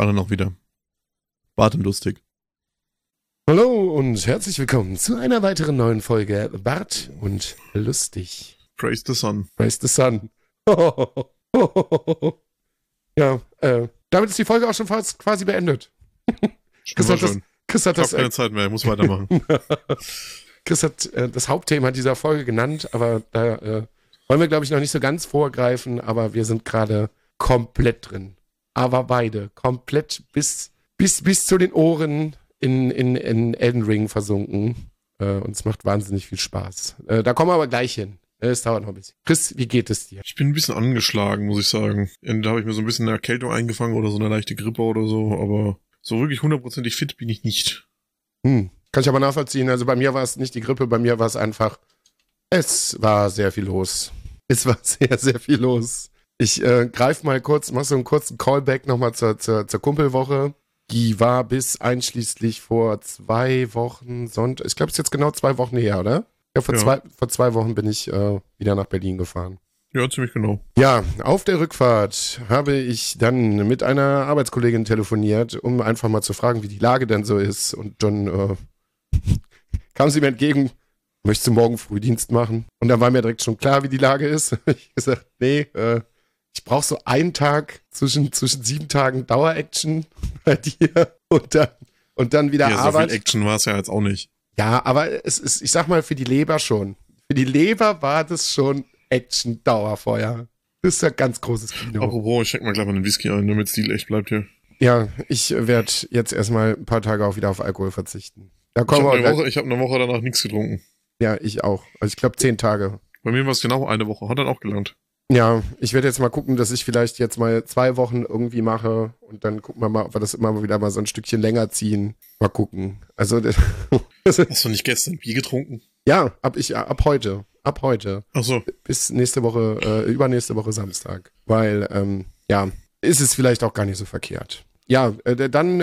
anderen auch wieder. Bart und lustig. Hallo und herzlich willkommen zu einer weiteren neuen Folge Bart und lustig. Praise the Sun. Praise the Sun. Ja, damit ist die Folge auch schon fast quasi beendet. Chris hat keine Zeit mehr, ich muss weitermachen. Chris hat das Hauptthema dieser Folge genannt, aber da wollen wir, glaube ich, noch nicht so ganz vorgreifen, aber wir sind gerade komplett drin. Aber beide komplett bis zu den Ohren in Elden Ring versunken. Und es macht wahnsinnig viel Spaß. Da kommen wir aber gleich hin. Es dauert noch ein bisschen. Chris, wie geht es dir? Ich bin ein bisschen angeschlagen, muss ich sagen. Da habe ich mir so ein bisschen eine Erkältung eingefangen oder so eine leichte Grippe oder so, aber so wirklich 100%ig fit bin ich nicht. Kann ich aber nachvollziehen. Also bei mir war es nicht die Grippe, bei mir war es einfach, es war sehr viel los. Es war sehr, sehr viel los. Ich greife mal kurz, mach so einen kurzen Callback nochmal zur Kumpelwoche. Die war bis einschließlich vor 2 Wochen Sonntag. Ich glaube, es ist jetzt genau 2 Wochen her, oder? Ja, vor 2 Wochen bin ich wieder nach Berlin gefahren. Ja, ziemlich genau. Ja, auf der Rückfahrt habe ich dann mit einer Arbeitskollegin telefoniert, um einfach mal zu fragen, wie die Lage denn so ist. Und dann kam sie mir entgegen, möchtest du morgen Frühdienst machen? Und dann war mir direkt schon klar, wie die Lage ist. Ich gesagt, nee, ich brauche so einen Tag zwischen 7 Tagen Dauer-Action bei dir und dann wieder Arbeit. So viel Action war es ja jetzt auch nicht. Ja, aber es ist, ich sag mal, für die Leber schon. Für die Leber war das schon Action-Dauerfeuer. Das ist ja ganz großes Kino. Apropos, ich schenk mal gleich mal einen Whisky ein, damit Stil echt bleibt hier. Ja, ich werde jetzt erstmal ein paar Tage auch wieder auf Alkohol verzichten. Ich habe eine Woche danach nichts getrunken. Ja, ich auch. Also ich glaube 10 Tage. Bei mir war es genau eine Woche. Hat dann auch gelangt. Ja, ich werde jetzt mal gucken, dass ich vielleicht jetzt mal 2 Wochen irgendwie mache und dann gucken wir mal, ob wir das immer wieder mal so ein Stückchen länger ziehen. Mal gucken. Also hast du nicht gestern Bier getrunken? Ja, ab heute. Ach so. Bis nächste Woche, übernächste Woche Samstag. Weil, ist es vielleicht auch gar nicht so verkehrt. Ja, dann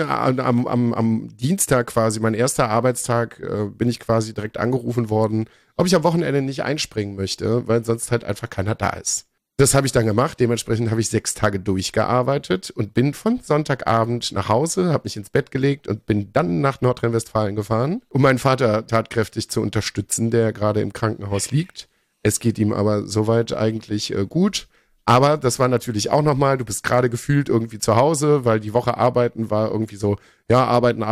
am Dienstag quasi, mein erster Arbeitstag, bin ich quasi direkt angerufen worden, ob ich am Wochenende nicht einspringen möchte, weil sonst halt einfach keiner da ist. Das habe ich dann gemacht, dementsprechend habe ich 6 Tage durchgearbeitet und bin von Sonntagabend nach Hause, habe mich ins Bett gelegt und bin dann nach Nordrhein-Westfalen gefahren, um meinen Vater tatkräftig zu unterstützen, der gerade im Krankenhaus liegt. Es geht ihm aber soweit eigentlich gut. Aber das war natürlich auch nochmal, du bist gerade gefühlt irgendwie zu Hause, weil die Woche arbeiten war irgendwie so, ja, arbeiten.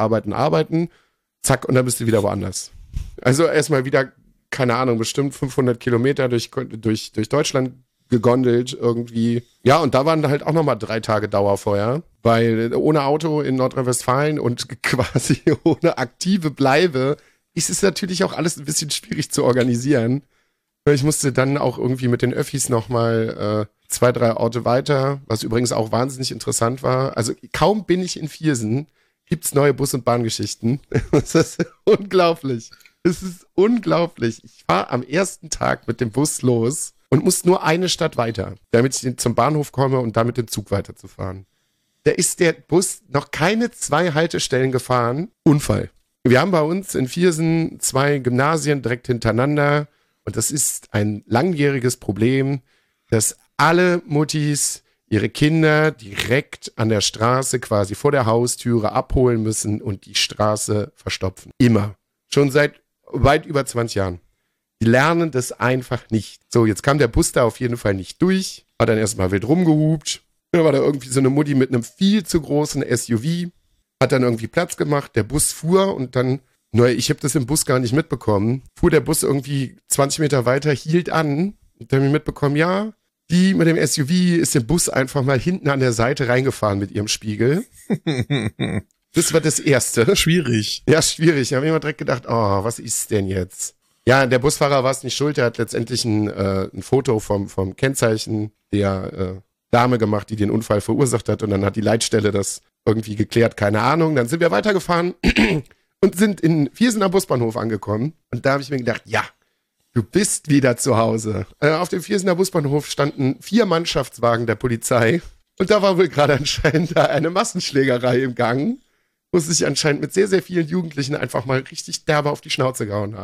Zack, und dann bist du wieder woanders. Also erstmal wieder, keine Ahnung, bestimmt 500 Kilometer durch Deutschland gegondelt irgendwie. Ja, und da waren halt auch nochmal 3 Tage Dauerfeuer, weil ohne Auto in Nordrhein-Westfalen und quasi ohne aktive Bleibe ist es natürlich auch alles ein bisschen schwierig zu organisieren. Ich musste dann auch irgendwie mit den Öffis nochmal 2, 3 Orte weiter, was übrigens auch wahnsinnig interessant war. Also kaum bin ich in Viersen, gibt's neue Bus- und Bahngeschichten. Das ist unglaublich. Es ist unglaublich. Ich fahre am ersten Tag mit dem Bus los und muss nur eine Stadt weiter, damit ich zum Bahnhof komme und damit den Zug weiterzufahren. Da ist der Bus noch keine 2 Haltestellen gefahren. Unfall. Wir haben bei uns in Viersen 2 Gymnasien direkt hintereinander. Und das ist ein langjähriges Problem, dass alle Muttis ihre Kinder direkt an der Straße quasi vor der Haustüre abholen müssen und die Straße verstopfen. Immer. Schon seit weit über 20 Jahren. Die lernen das einfach nicht. So, jetzt kam der Bus da auf jeden Fall nicht durch, hat dann erstmal wild rumgehupt. Da war da irgendwie so eine Mutti mit einem viel zu großen SUV, hat dann irgendwie Platz gemacht, der Bus fuhr und dann, ich habe das im Bus gar nicht mitbekommen, fuhr der Bus irgendwie 20 Meter weiter, hielt an und dann habe ich mitbekommen, ja, die mit dem SUV ist den Bus einfach mal hinten an der Seite reingefahren mit ihrem Spiegel. Das war das Erste. Schwierig. Ja, schwierig. Da habe ich immer direkt gedacht, oh, was ist denn jetzt? Ja, der Busfahrer war es nicht schuld, der hat letztendlich ein Foto vom Kennzeichen der Dame gemacht, die den Unfall verursacht hat und dann hat die Leitstelle das irgendwie geklärt, keine Ahnung. Dann sind wir weitergefahren und sind in Viersener Busbahnhof angekommen und da habe ich mir gedacht, ja, du bist wieder zu Hause. Auf dem Viersener Busbahnhof standen 4 Mannschaftswagen der Polizei und da war wohl gerade anscheinend eine Massenschlägerei im Gang, wo sie sich anscheinend mit sehr, sehr vielen Jugendlichen einfach mal richtig derbe auf die Schnauze gehauen haben.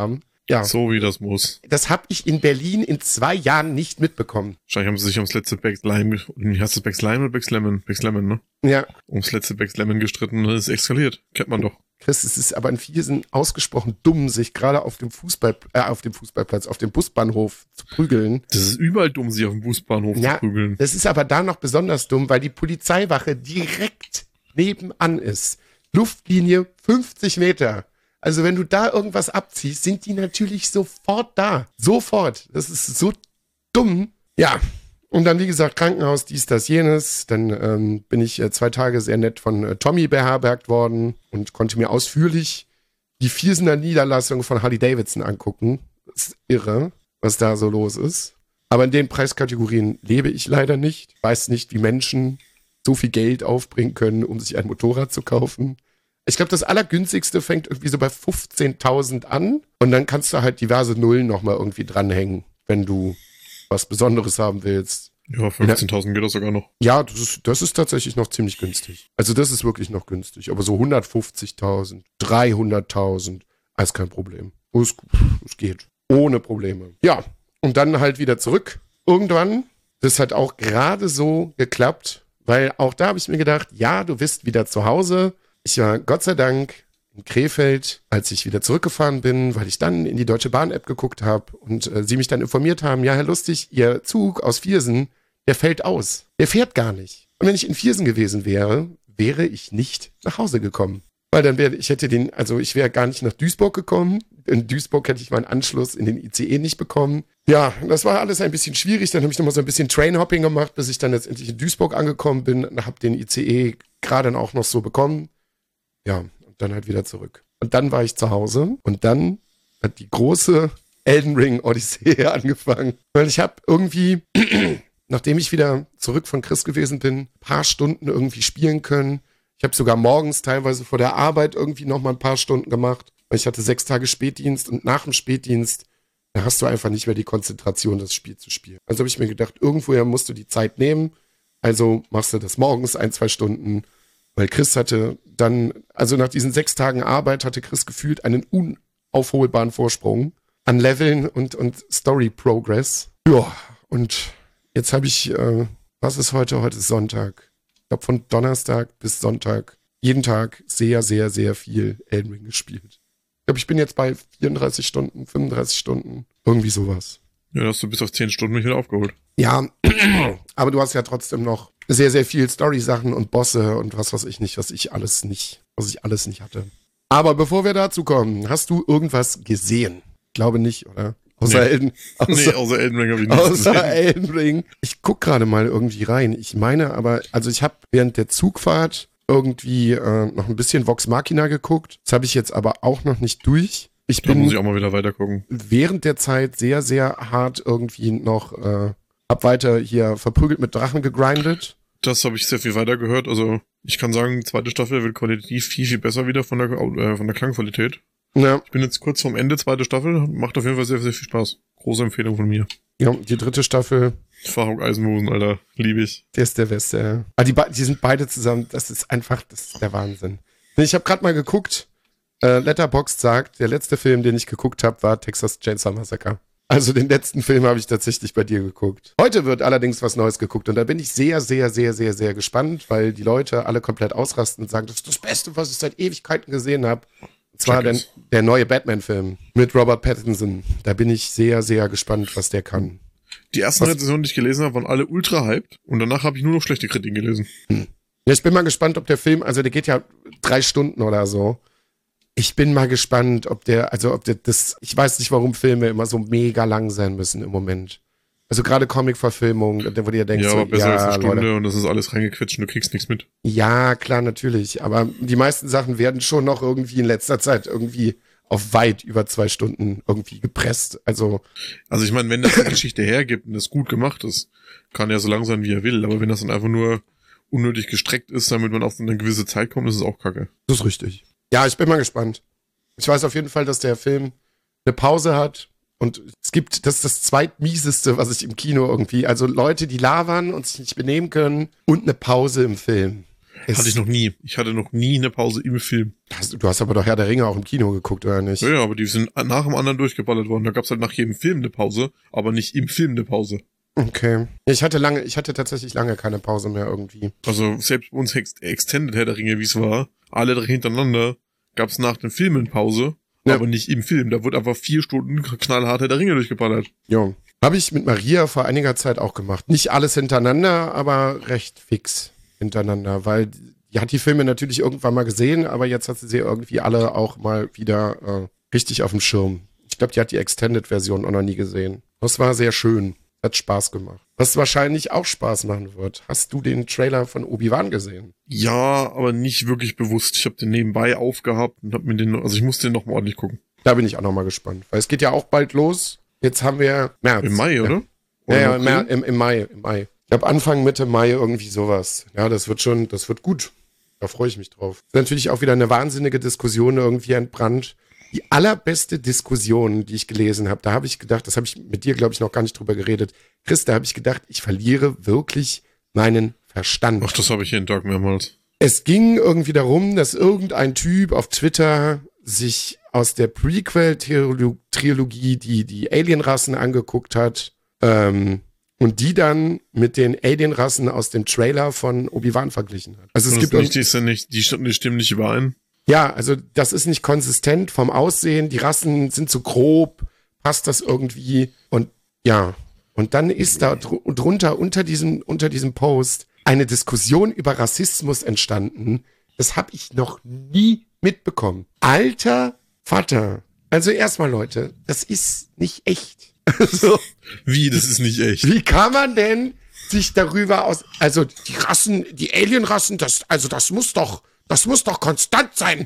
Ja. So wie das muss. Das habe ich in Berlin in 2 Jahren nicht mitbekommen. Wahrscheinlich haben sie sich ums letzte Backed Lime, wie heißt das, Backed Lime oder Backed Lemon? Backed Lemon, ne? Ja. Ums letzte Backed Lemon gestritten und es ist eskaliert. Kennt man doch. Chris, es ist aber in Viersen ausgesprochen dumm, sich gerade auf dem Fußballplatz, auf dem Busbahnhof zu prügeln. Das ist überall dumm, sich auf dem Busbahnhof zu prügeln. Das ist aber da noch besonders dumm, weil die Polizeiwache direkt nebenan ist. Luftlinie 50 Meter. Also wenn du da irgendwas abziehst, sind die natürlich sofort da. Sofort. Das ist so dumm. Ja. Und dann, wie gesagt, Krankenhaus, dies, das, jenes. Dann bin ich 2 Tage sehr nett von Tommy beherbergt worden und konnte mir ausführlich die Viersener Niederlassung von Harley-Davidson angucken. Das ist irre, was da so los ist. Aber in den Preiskategorien lebe ich leider nicht. Weiß nicht, wie Menschen so viel Geld aufbringen können, um sich ein Motorrad zu kaufen. Ich glaube, das Allergünstigste fängt irgendwie so bei 15.000 an. Und dann kannst du halt diverse Nullen nochmal irgendwie dranhängen, wenn du was Besonderes haben willst. Ja, 15.000 geht das sogar noch. Ja, das ist tatsächlich noch ziemlich günstig. Also das ist wirklich noch günstig. Aber so 150.000, 300.000, alles kein Problem. Es geht. Ohne Probleme. Ja, und dann halt wieder zurück. Irgendwann, das hat auch gerade so geklappt, weil auch da habe ich mir gedacht, ja, du bist wieder zu Hause. Ich war Gott sei Dank in Krefeld, als ich wieder zurückgefahren bin, weil ich dann in die Deutsche Bahn-App geguckt habe und sie mich dann informiert haben, ja, Herr Lustig, Ihr Zug aus Viersen, der fällt aus. Der fährt gar nicht. Und wenn ich in Viersen gewesen wäre, wäre ich nicht nach Hause gekommen. Weil dann ich wäre gar nicht nach Duisburg gekommen. In Duisburg hätte ich meinen Anschluss in den ICE nicht bekommen. Ja, das war alles ein bisschen schwierig. Dann habe ich nochmal so ein bisschen Trainhopping gemacht, bis ich dann letztendlich in Duisburg angekommen bin und habe den ICE gerade auch noch so bekommen. Ja, und dann halt wieder zurück. Und dann war ich zu Hause und dann hat die große Elden Ring Odyssee angefangen. Weil ich habe irgendwie, nachdem ich wieder zurück von Chris gewesen bin, ein paar Stunden irgendwie spielen können. Ich habe sogar morgens teilweise vor der Arbeit irgendwie nochmal ein paar Stunden gemacht. Weil ich hatte 6 Tage Spätdienst und nach dem Spätdienst, da hast du einfach nicht mehr die Konzentration, das Spiel zu spielen. Also habe ich mir gedacht, irgendwoher musst du die Zeit nehmen. Also machst du das morgens 1-2 Stunden. Weil Chris hatte dann, also nach diesen 6 Tagen Arbeit, hatte Chris gefühlt einen unaufholbaren Vorsprung an Leveln und Story Progress. Ja, und jetzt habe ich, was ist heute? Heute ist Sonntag. Ich glaube, von Donnerstag bis Sonntag jeden Tag sehr, sehr, sehr viel Elden Ring gespielt. Ich glaube, ich bin jetzt bei 34 Stunden, 35 Stunden, irgendwie sowas. Ja, hast du bis auf 10 Stunden mich wieder aufgeholt. Ja, aber du hast ja trotzdem noch sehr, sehr viel Story-Sachen und Bosse und was weiß ich nicht, was ich alles nicht hatte. Aber bevor wir dazu kommen, hast du irgendwas gesehen? Ich glaube nicht, oder? Außer Elden Ring habe ich nichts außer gesehen. Elden Ring. Ich guck gerade mal irgendwie rein. Ich meine aber, also ich habe während der Zugfahrt irgendwie noch ein bisschen Vox Machina geguckt. Das habe ich jetzt aber auch noch nicht durch. Da muss ich auch mal wieder weitergucken. Während der Zeit sehr, sehr hart irgendwie noch hab weiter hier verprügelt mit Drachen gegrindet. Das habe ich sehr viel weiter gehört. Also ich kann sagen, 2. Staffel wird qualitativ viel, viel besser wieder von der Klangqualität. Ja. Ich bin jetzt kurz vorm Ende, 2. Staffel. Macht auf jeden Fall sehr, sehr viel Spaß. Große Empfehlung von mir. Ja, die 3. Staffel. Faruk Eisenhusen, Alter. Liebe ich. Der ist der Beste, ja. Die sind beide zusammen. Das ist der Wahnsinn. Ich habe gerade mal geguckt. Letterboxd sagt, der letzte Film, den ich geguckt habe, war Texas Chainsaw Massacre. Also den letzten Film habe ich tatsächlich bei dir geguckt. Heute wird allerdings was Neues geguckt und da bin ich sehr, sehr, sehr, sehr, sehr gespannt, weil die Leute alle komplett ausrasten und sagen, das ist das Beste, was ich seit Ewigkeiten gesehen habe. Und zwar der neue Batman-Film mit Robert Pattinson. Da bin ich sehr, sehr gespannt, was der kann. Die ersten Rezensionen, die ich gelesen habe, waren alle ultra hyped und danach habe ich nur noch schlechte Kritiken gelesen. Ja, ich bin mal gespannt, ob der Film, also der geht ja 3 Stunden oder so. Ich bin mal gespannt, ob der ich weiß nicht, warum Filme immer so mega lang sein müssen im Moment. Also gerade Comic-Verfilmungen, wo du ja denkst, ja, aber besser als eine Stunde Leute. Und das ist alles reingequetscht und du kriegst nichts mit. Ja, klar, natürlich. Aber die meisten Sachen werden schon noch irgendwie in letzter Zeit irgendwie auf weit über 2 Stunden irgendwie gepresst. Also ich meine, wenn das die Geschichte hergibt und es gut gemacht ist, kann er so lang sein, wie er will. Aber wenn das dann einfach nur unnötig gestreckt ist, damit man auf eine gewisse Zeit kommt, ist es auch kacke. das ist richtig. Ja, ich bin mal gespannt. Ich weiß auf jeden Fall, dass der Film eine Pause hat. Und das ist das zweitmieseste, was ich im Kino irgendwie, also Leute, die labern und sich nicht benehmen können und eine Pause im Film. Hatte ich noch nie. Ich hatte noch nie eine Pause im Film. Du hast aber doch Herr der Ringe auch im Kino geguckt, oder nicht? Ja, aber die sind nach dem anderen durchgeballert worden. Da gab's halt nach jedem Film eine Pause, aber nicht im Film eine Pause. Okay. Ich hatte tatsächlich lange keine Pause mehr irgendwie. Also selbst bei uns Extended Herr der Ringe, wie es war, alle drei hintereinander, gab's nach den Filmen Pause, aber nicht im Film. Da wurde einfach 4 Stunden knallhart Herr der Ringe durchgeballert. Jo. Habe ich mit Maria vor einiger Zeit auch gemacht. Nicht alles hintereinander, aber recht fix hintereinander, weil die hat die Filme natürlich irgendwann mal gesehen, aber jetzt hat sie irgendwie alle auch mal wieder richtig auf dem Schirm. Ich glaube, die hat die Extended-Version auch noch nie gesehen. Das war sehr schön. Hat Spaß gemacht. Was wahrscheinlich auch Spaß machen wird. Hast du den Trailer von Obi-Wan gesehen? Ja, aber nicht wirklich bewusst. Ich habe den nebenbei aufgehabt und ich musste den noch mal ordentlich gucken. Da bin ich auch noch mal gespannt. Weil es geht ja auch bald los. Jetzt haben wir März. Im Mai, oder? Ja, im Mai. Ich glaube Anfang, Mitte Mai irgendwie sowas. Ja, das wird gut. Da freue ich mich drauf. Ist natürlich auch wieder eine wahnsinnige Diskussion irgendwie entbrannt. Die allerbeste Diskussion, die ich gelesen habe, da habe ich gedacht, das habe ich mit dir, glaube ich, noch gar nicht drüber geredet. Chris, da habe ich gedacht, ich verliere wirklich meinen Verstand. Ach, das habe ich jeden Tag mehrmals. Es ging irgendwie darum, dass irgendein Typ auf Twitter sich aus der Prequel-Trilogie die Alien-Rassen angeguckt hat und die dann mit den Alien-Rassen aus dem Trailer von Obi-Wan verglichen hat. Also es gibt die stimmen nicht überein. Ja, also das ist nicht konsistent vom Aussehen, die Rassen sind zu grob, passt das irgendwie und ja. Und dann ist da drunter unter diesem Post eine Diskussion über Rassismus entstanden. Das habe ich noch nie mitbekommen. Alter Vater. Also erstmal, Leute, das ist nicht echt. Also, Wie, das ist nicht echt? Wie kann man denn sich darüber also die Rassen, die Alien-Rassen, das muss doch konstant sein.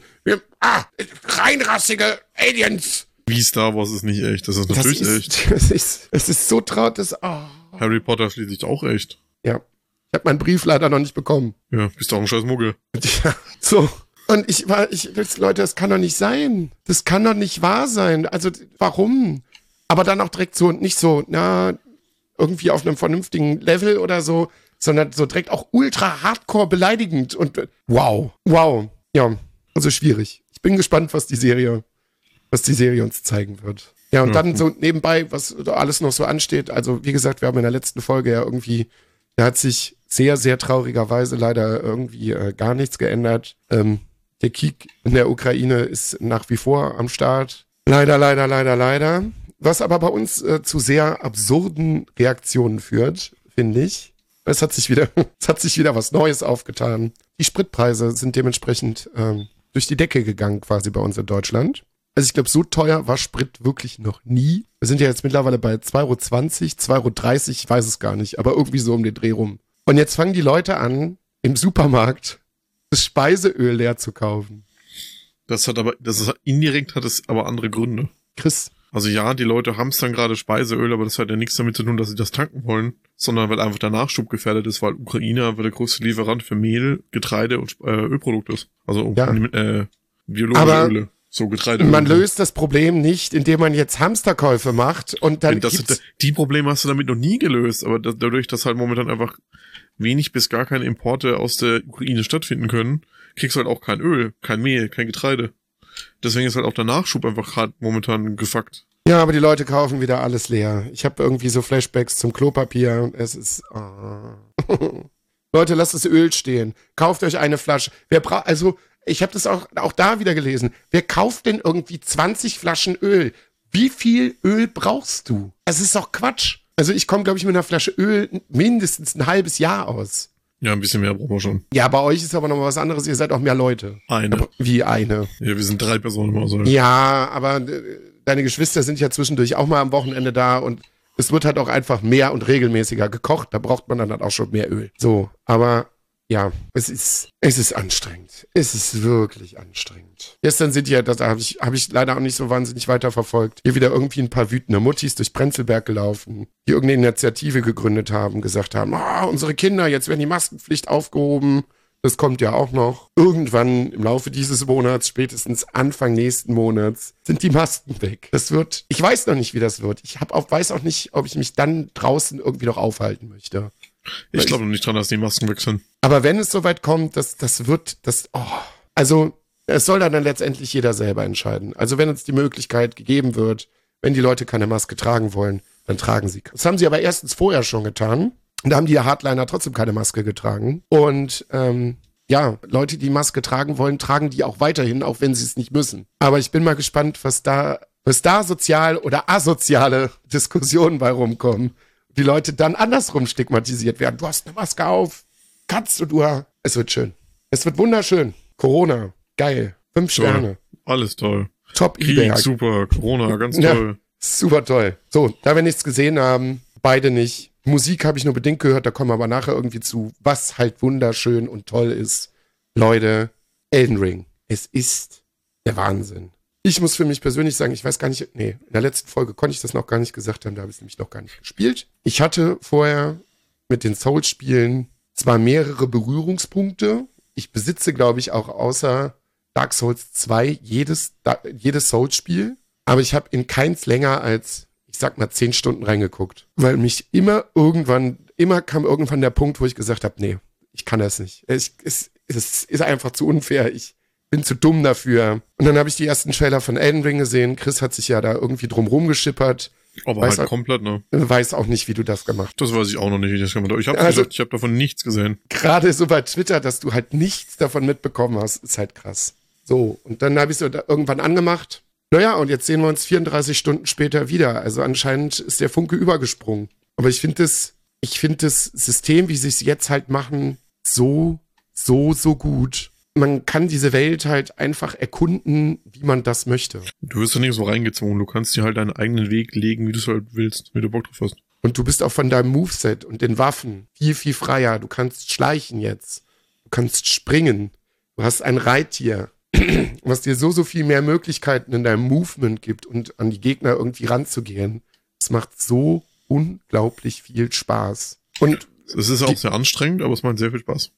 Reinrassige Aliens. Wie Star Wars ist nicht echt. Das ist natürlich echt. Es ist so traut, Harry Potter schließlich auch echt. Ja. Ich habe meinen Brief leider noch nicht bekommen. Ja, bist doch ein scheiß Muggel. Ja, so. Und Leute, das kann doch nicht sein. Das kann doch nicht wahr sein. Also, warum? Aber dann auch direkt so, nicht so, irgendwie auf einem vernünftigen Level oder so, sondern so direkt auch ultra hardcore beleidigend und wow. Ja, also schwierig. Ich bin gespannt, was die Serie uns zeigen wird. Ja, und dann so nebenbei, was alles noch so ansteht. Also, wie gesagt, wir haben in der letzten Folge ja irgendwie, da hat sich sehr, sehr traurigerweise leider irgendwie gar nichts geändert. Der Krieg in der Ukraine ist nach wie vor am Start. Leider. Was aber bei uns zu sehr absurden Reaktionen führt, finde ich. Es hat sich wieder was Neues aufgetan. Die Spritpreise sind dementsprechend durch die Decke gegangen quasi bei uns in Deutschland. Also ich glaube, so teuer war Sprit wirklich noch nie. Wir sind ja jetzt mittlerweile bei 2,20 €, 2,30 €, ich weiß es gar nicht, aber irgendwie so um den Dreh rum. Und jetzt fangen die Leute an, im Supermarkt das Speiseöl leer zu kaufen. Indirekt hat es aber andere Gründe. Chris. Also ja, die Leute hamstern gerade Speiseöl, aber das hat ja nichts damit zu tun, dass sie das tanken wollen, sondern weil einfach der Nachschub gefährdet ist, weil Ukraine einfach der größte Lieferant für Mehl, Getreide und Ölprodukte ist. Also biologische Öle. So Getreide. Man löst das Problem nicht, indem man jetzt Hamsterkäufe macht und dann die Probleme hast du damit noch nie gelöst, aber dadurch, dass halt momentan einfach wenig bis gar keine Importe aus der Ukraine stattfinden können, kriegst du halt auch kein Öl, kein Mehl, kein Getreide. Deswegen ist halt auch der Nachschub einfach hart momentan gefuckt. Ja, aber die Leute kaufen wieder alles leer. Ich habe irgendwie so Flashbacks zum Klopapier. Es ist... Leute, lasst das Öl stehen. Kauft euch eine Flasche. Ich habe das auch da wieder gelesen. Wer kauft denn irgendwie 20 Flaschen Öl? Wie viel Öl brauchst du? Das ist doch Quatsch. Also ich komme, glaube ich, mit einer Flasche Öl mindestens ein halbes Jahr aus. Ja, ein bisschen mehr brauchen wir schon. Ja, bei euch ist aber noch mal was anderes. Ihr seid auch mehr Leute. Eine. Aber wie eine? Ja, wir sind 3 Personen im Haushalt. Ja, aber deine Geschwister sind ja zwischendurch auch mal am Wochenende da und es wird halt auch einfach mehr und regelmäßiger gekocht. Da braucht man dann halt auch schon mehr Öl. So, aber ja, es ist anstrengend. Es ist wirklich anstrengend. Gestern sind ja, das habe ich leider auch nicht so wahnsinnig weiterverfolgt, hier wieder irgendwie ein paar wütende Muttis durch Prenzlberg gelaufen, die irgendeine Initiative gegründet haben, gesagt haben, unsere Kinder, jetzt werden die Maskenpflicht aufgehoben. Das kommt ja auch noch. Irgendwann im Laufe dieses Monats, spätestens Anfang nächsten Monats, sind die Masken weg. Ich weiß noch nicht, wie das wird. Weiß auch nicht, ob ich mich dann draußen irgendwie noch aufhalten möchte. Ich glaube noch nicht dran, dass die Masken wechseln. Aber wenn es soweit kommt, also es soll dann letztendlich jeder selber entscheiden. Also wenn uns die Möglichkeit gegeben wird, wenn die Leute keine Maske tragen wollen, dann tragen sie. Das haben sie aber erstens vorher schon getan. Und da haben die Hardliner trotzdem keine Maske getragen. Und Leute, die Maske tragen wollen, tragen die auch weiterhin, auch wenn sie es nicht müssen. Aber ich bin mal gespannt, was da sozial oder asoziale Diskussionen bei rumkommen. Die Leute dann andersrum stigmatisiert werden. Du hast eine Maske auf, kannst du. Es wird schön. Es wird wunderschön. Corona, geil. 5 Toll. Sterne. Alles toll. Top Krieg, eBay. super. Corona, ganz Ja, toll. super toll. So, da wir nichts gesehen haben, beide nicht. Musik habe ich nur bedingt gehört, da kommen wir aber nachher irgendwie zu, was halt wunderschön und toll ist. Leute, Elden Ring. Es ist der Wahnsinn. Ich muss für mich persönlich sagen, ich weiß gar nicht, in der letzten Folge konnte ich das noch gar nicht gesagt haben, da habe ich es nämlich noch gar nicht gespielt. Ich hatte vorher mit den Souls-Spielen zwar mehrere Berührungspunkte. Ich besitze, glaube ich, auch außer Dark Souls 2 jedes Souls-Spiel. Aber ich habe in keins länger als, ich sag mal, 10 Stunden reingeguckt. Weil mich immer kam irgendwann der Punkt, wo ich gesagt habe, nee, ich kann das nicht. Es ist einfach zu unfair. Ich bin zu dumm dafür. Und dann habe ich die ersten Trailer von Elden Ring gesehen. Chris hat sich ja da irgendwie drum geschippert. Aber Weiß halt auch- komplett, ne? Weiß auch nicht, wie du das gemacht hast. Das weiß ich auch noch nicht, wie ich das gemacht habe. Ich habe Also- gesagt, ich habe davon nichts gesehen. Gerade so bei Twitter, dass du halt nichts davon mitbekommen hast, ist halt krass. So, und dann habe ich so irgendwann angemacht. Naja, und jetzt sehen wir uns 34 Stunden später wieder. Also anscheinend ist der Funke übergesprungen. Aber ich finde das System, wie sie es jetzt halt machen, so gut. Man kann diese Welt halt einfach erkunden, wie man das möchte. Du wirst ja nicht so reingezwungen. Du kannst dir halt deinen eigenen Weg legen, wie du es halt willst, wie du Bock drauf hast. Und du bist auch von deinem Moveset und den Waffen viel, viel freier. Du kannst schleichen jetzt. Du kannst springen. Du hast ein Reittier, was dir so viel mehr Möglichkeiten in deinem Movement gibt und an die Gegner irgendwie ranzugehen. Es macht so unglaublich viel Spaß. Und Es ist auch sehr anstrengend, aber es macht sehr viel Spaß.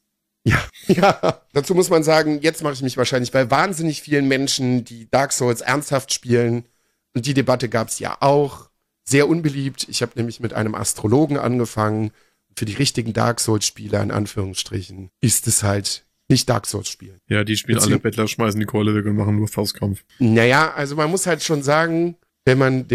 ja, dazu muss man sagen, jetzt mache ich mich wahrscheinlich bei wahnsinnig vielen Menschen, die Dark Souls ernsthaft spielen. Und die Debatte gab es ja auch. Sehr unbeliebt. Ich habe nämlich mit einem Astrologen angefangen. Für die richtigen Dark Souls-Spieler, in Anführungsstrichen, ist es halt nicht Dark Souls spielen. Ja, die spielen alle Bettler, schmeißen die Keule weg und machen nur Faustkampf. Naja, also man muss halt schon sagen, wenn man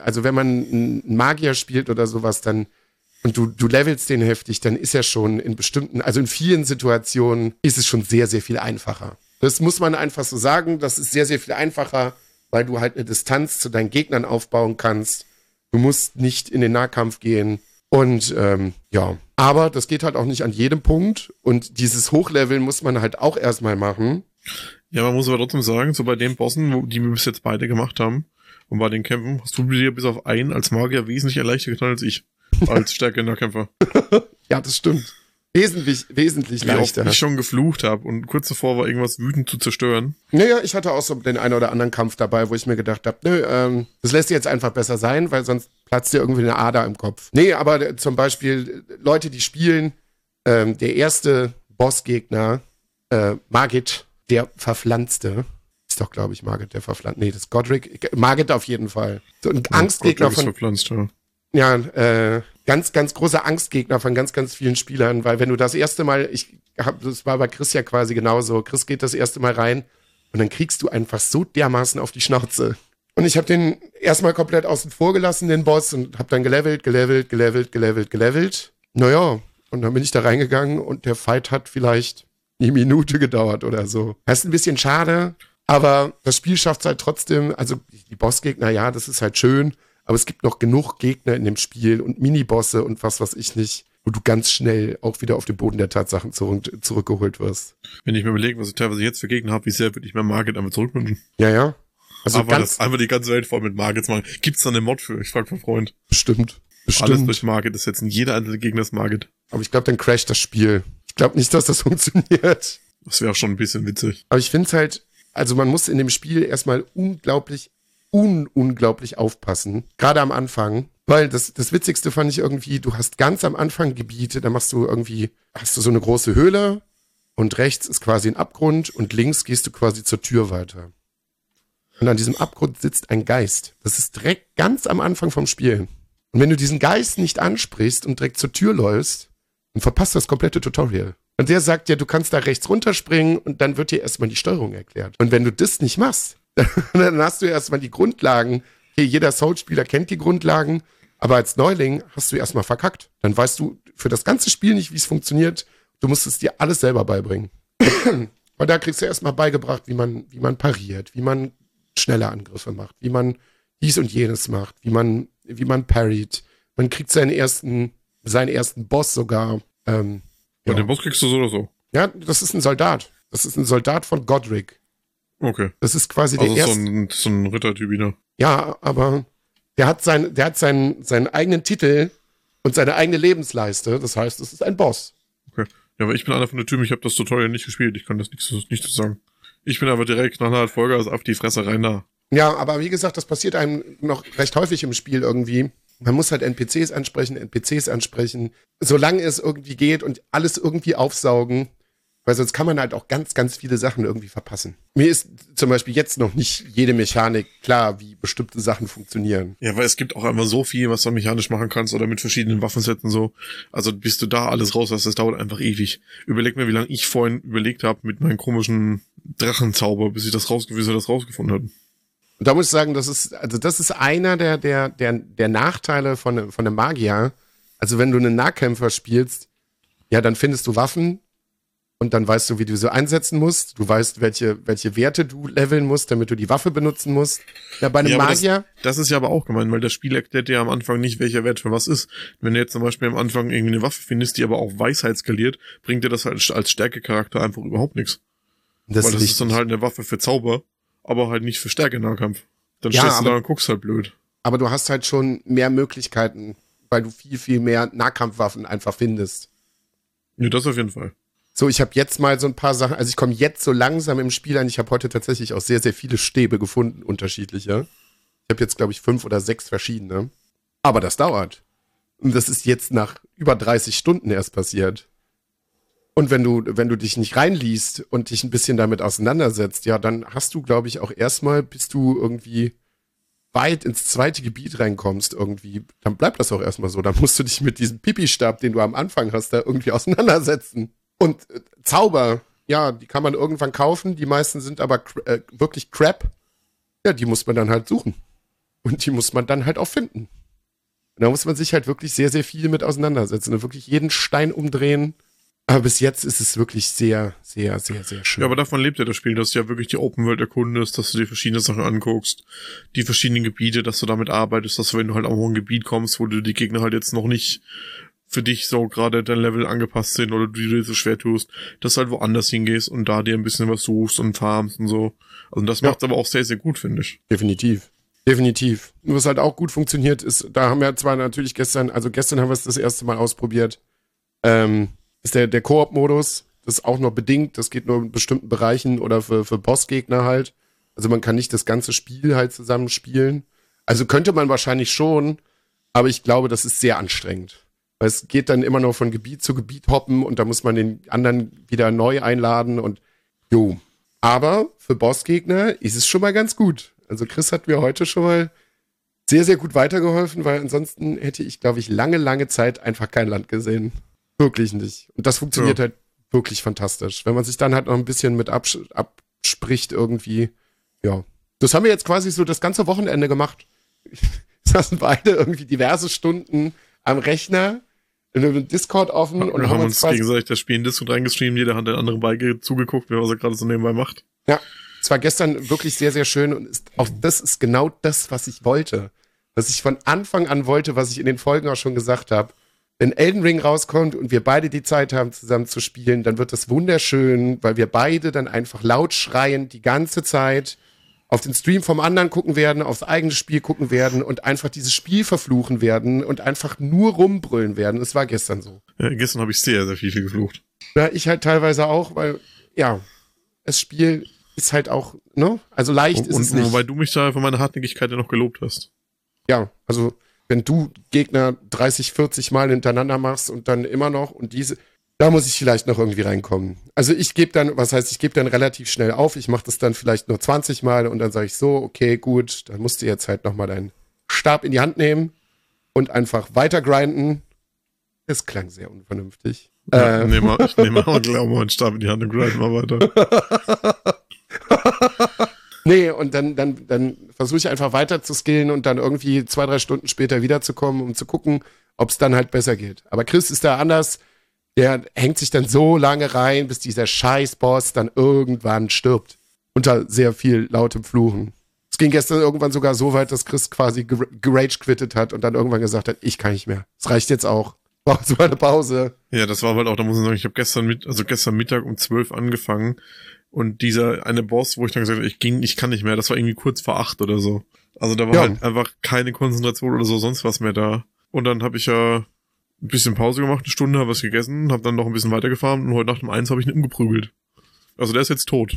einen Magier spielt oder sowas, dann und du levelst den heftig, dann ist er schon in vielen Situationen ist es schon sehr, sehr viel einfacher. Das muss man einfach so sagen, das ist sehr, sehr viel einfacher, weil du halt eine Distanz zu deinen Gegnern aufbauen kannst. Du musst nicht in den Nahkampf gehen und aber das geht halt auch nicht an jedem Punkt und dieses Hochleveln muss man halt auch erstmal machen. Ja, man muss aber trotzdem sagen, so bei den Bossen, die wir bis jetzt beide gemacht haben und bei den Kämpfen, hast du dir bis auf einen als Magier wesentlich leichter getan als ich. Als stärkerer Kämpfer. Ja, das stimmt. Wesentlich Wie oft leichter. ich schon geflucht habe und kurz davor war, irgendwas wütend zu zerstören. Naja, ich hatte auch so den einen oder anderen Kampf dabei, wo ich mir gedacht habe, das lässt sich jetzt einfach besser sein, weil sonst platzt dir irgendwie eine Ader im Kopf. Nee, aber zum Beispiel Leute, die spielen, der erste Bossgegner, Margit, der Verpflanzte, ist doch, glaube ich, Margit, der Verpflanzte. Nee, das ist Godric. Margit auf jeden Fall. So ein Angstgegner Gott, der ist von, verpflanzt, ja. ja, ganz, ganz großer Angstgegner von ganz, ganz vielen Spielern, weil wenn du das erste Mal, das war bei Chris ja quasi genauso, Chris geht das erste Mal rein und dann kriegst du einfach so dermaßen auf die Schnauze. Und ich habe den erstmal komplett außen vor gelassen, den Boss, und habe dann gelevelt. Naja, und dann bin ich da reingegangen und der Fight hat vielleicht eine Minute gedauert oder so. Das ist ein bisschen schade, aber das Spiel schafft es halt trotzdem, also die Bossgegner, ja, das ist halt schön, aber es gibt noch genug Gegner in dem Spiel und Minibosse und was weiß ich nicht, wo du ganz schnell auch wieder auf den Boden der Tatsachen zurückgeholt wirst. Wenn ich mir überlege, was ich teilweise jetzt für Gegner habe, wie sehr würde ich mir Margit einfach zurückwünschen. Ja. Also Aber ganz einfach die ganze Welt voll mit Margits machen. Gibt's da eine Mod für? Ich frage meinen Freund. bestimmt. Alles durch Margit ist jetzt jeder einzelne Gegner ist Margit. Aber ich glaube, dann crasht das Spiel. Ich glaube nicht, dass das funktioniert. Das wäre auch schon ein bisschen witzig. Aber ich finde es halt, also man muss in dem Spiel erstmal unglaublich aufpassen. Gerade am Anfang. Weil das Witzigste fand ich irgendwie, du hast ganz am Anfang Gebiete, da hast du so eine große Höhle und rechts ist quasi ein Abgrund und links gehst du quasi zur Tür weiter. Und an diesem Abgrund sitzt ein Geist. Das ist direkt ganz am Anfang vom Spiel. Und wenn du diesen Geist nicht ansprichst und direkt zur Tür läufst, und verpasst das komplette Tutorial. Und der sagt ja, du kannst da rechts runterspringen und dann wird dir erstmal die Steuerung erklärt. Und wenn du das nicht machst, dann hast du erstmal die Grundlagen. Okay, jeder Souls-Spieler kennt die Grundlagen, aber als Neuling hast du erstmal verkackt. Dann weißt du für das ganze Spiel nicht, wie es funktioniert. Du musst es dir alles selber beibringen. Und da kriegst du erstmal beigebracht, wie man pariert, wie man schnelle Angriffe macht, wie man dies und jenes macht, wie man parried. Man kriegt seinen ersten Boss sogar. Ja. Den Boss kriegst du so oder so? Ja, das ist ein Soldat. Das ist ein Soldat von Godric. Okay. Das ist quasi also der erste. So ein Rittertyp wieder. Ja, aber der hat seinen eigenen Titel und seine eigene Lebensleiste. Das heißt, es ist ein Boss. Okay. Ja, aber ich bin einer von den Typen, ich habe das Tutorial nicht gespielt. Ich kann das nicht zu sagen. Ich bin aber direkt knallhart Vollgas auf die Fresse rein da. Ja, aber wie gesagt, das passiert einem noch recht häufig im Spiel irgendwie. Man muss halt NPCs ansprechen, solange es irgendwie geht und alles irgendwie aufsaugen, weil sonst kann man halt auch ganz, ganz viele Sachen irgendwie verpassen. Mir ist zum Beispiel jetzt noch nicht jede Mechanik klar, wie bestimmte Sachen funktionieren. Ja, weil es gibt auch einfach so viel, was du mechanisch machen kannst oder mit verschiedenen Waffensets und so. Also bis du da alles raus hast, das dauert einfach ewig. Überleg mir, wie lange ich vorhin überlegt habe mit meinem komischen Drachenzauber, bis ich das rausgefunden habe. Und da muss ich sagen, das ist einer der Nachteile von einem Magier. Also wenn du einen Nahkämpfer spielst, ja, dann findest du Waffen und dann weißt du, wie du sie einsetzen musst. Du weißt, welche Werte du leveln musst, damit du die Waffe benutzen musst. Ja, bei einem Magier. Das ist ja aber auch gemein, weil das Spiel erklärt dir am Anfang nicht, welcher Wert für was ist. Wenn du jetzt zum Beispiel am Anfang irgendwie eine Waffe findest, die aber auch Weisheit skaliert, bringt dir das halt als Stärkecharakter einfach überhaupt nichts. Weil das ist dann halt eine Waffe für Zauber, aber halt nicht für Stärke-Nahkampf. Dann stehst du da und guckst halt blöd. Aber du hast halt schon mehr Möglichkeiten, weil du viel, viel mehr Nahkampfwaffen einfach findest. Ja, das auf jeden Fall. So, ich habe jetzt mal so ein paar Sachen, also ich komme jetzt so langsam im Spiel an. Ich habe heute tatsächlich auch sehr, sehr viele Stäbe gefunden, unterschiedliche. Ich habe jetzt, glaube ich, 5 oder 6 verschiedene. Aber das dauert. Und das ist jetzt nach über 30 Stunden erst passiert. Und wenn du dich nicht reinliest und dich ein bisschen damit auseinandersetzt, ja, dann hast du, glaube ich, auch erstmal, bis du irgendwie weit ins zweite Gebiet reinkommst irgendwie, dann bleibt das auch erstmal so. Dann musst du dich mit diesem Pipi-Stab, den du am Anfang hast, da irgendwie auseinandersetzen. Und Zauber, ja, die kann man irgendwann kaufen, die meisten sind aber wirklich Crap. Ja, die muss man dann halt suchen. Und die muss man dann halt auch finden. Und da muss man sich halt wirklich sehr, sehr viel mit auseinandersetzen und wirklich jeden Stein umdrehen. Aber bis jetzt ist es wirklich sehr, sehr, sehr, sehr schön. Ja, aber davon lebt ja das Spiel, dass du ja wirklich die Open World erkundest, dass du dir verschiedene Sachen anguckst, die verschiedenen Gebiete, dass du damit arbeitest, dass du, wenn du halt auch ein Gebiet kommst, wo du die Gegner halt jetzt noch nicht für dich so gerade dein Level angepasst sind oder du dir so schwer tust, dass du halt woanders hingehst und da dir ein bisschen was suchst und farmst und so. Also das macht's aber auch sehr, sehr gut, finde ich. Definitiv. Was halt auch gut funktioniert ist, da haben wir zwar natürlich gestern haben wir es das erste Mal ausprobiert, ist der Koop-Modus. Das ist auch nur bedingt, das geht nur in bestimmten Bereichen oder für Bossgegner halt. Also man kann nicht das ganze Spiel halt zusammen spielen. Also könnte man wahrscheinlich schon, aber ich glaube, das ist sehr anstrengend. Weil es geht dann immer noch von Gebiet zu Gebiet hoppen und da muss man den anderen wieder neu einladen und jo. Aber für Bossgegner ist es schon mal ganz gut. Also Chris hat mir heute schon mal sehr, sehr gut weitergeholfen, weil ansonsten hätte ich, glaube ich, lange, lange Zeit einfach kein Land gesehen. Wirklich nicht. Und das funktioniert halt wirklich fantastisch. Wenn man sich dann halt noch ein bisschen mit abspricht irgendwie. Ja. Das haben wir jetzt quasi so das ganze Wochenende gemacht. Wir saßen beide irgendwie diverse Stunden am Rechner, in einem Discord offen. Und haben uns gegenseitig das Spiel in Discord reingestreamt. Jeder hat den anderen zugeguckt, was er gerade so nebenbei macht. Ja. Es war gestern wirklich sehr, sehr schön und auch das ist genau das, was ich wollte. Was ich von Anfang an wollte, was ich in den Folgen auch schon gesagt habe. Wenn Elden Ring rauskommt und wir beide die Zeit haben, zusammen zu spielen, dann wird das wunderschön, weil wir beide dann einfach laut schreiend die ganze Zeit auf den Stream vom anderen gucken werden, aufs eigene Spiel gucken werden und einfach dieses Spiel verfluchen werden und einfach nur rumbrüllen werden. Es war gestern so. Ja, gestern habe ich sehr, sehr viel geflucht. Ja, ich halt teilweise auch, weil, ja, das Spiel ist halt auch, ne? Also leicht ist es nicht. Wobei du mich da für meine Hartnäckigkeit ja noch gelobt hast. Ja, also wenn du Gegner 30, 40 Mal hintereinander machst und dann immer noch und da muss ich vielleicht noch irgendwie reinkommen. Also ich gebe dann relativ schnell auf, ich mache das dann vielleicht nur 20 Mal und dann sage ich so, okay, gut, dann musst du jetzt halt nochmal deinen Stab in die Hand nehmen und einfach weiter grinden. Das klang sehr unvernünftig. Ja, ich nehme mal einen Stab in die Hand und grind mal weiter. Nee, und dann versuche ich einfach weiter zu skillen und dann irgendwie 2-3 Stunden später wiederzukommen, um zu gucken, ob es dann halt besser geht. Aber Chris ist da anders. Der hängt sich dann so lange rein, bis dieser Scheiß-Boss dann irgendwann stirbt. Unter sehr viel lautem Fluchen. Es ging gestern irgendwann sogar so weit, dass Chris quasi gerage-quittet hat und dann irgendwann gesagt hat, ich kann nicht mehr. Es reicht jetzt auch. Braucht so eine Pause. Ja, das war halt auch, da muss ich sagen, ich habe gestern Mittag um 12 angefangen und dieser eine Boss, wo ich dann gesagt habe, ich kann nicht mehr, das war irgendwie kurz vor 8 oder so. Also da war halt einfach keine Konzentration oder so, sonst was mehr da. Und dann habe ich ja ein bisschen Pause gemacht, eine Stunde, habe was gegessen, habe dann noch ein bisschen weitergefahren und heute Nacht um 1 habe ich ihn umgeprügelt. Also der ist jetzt tot.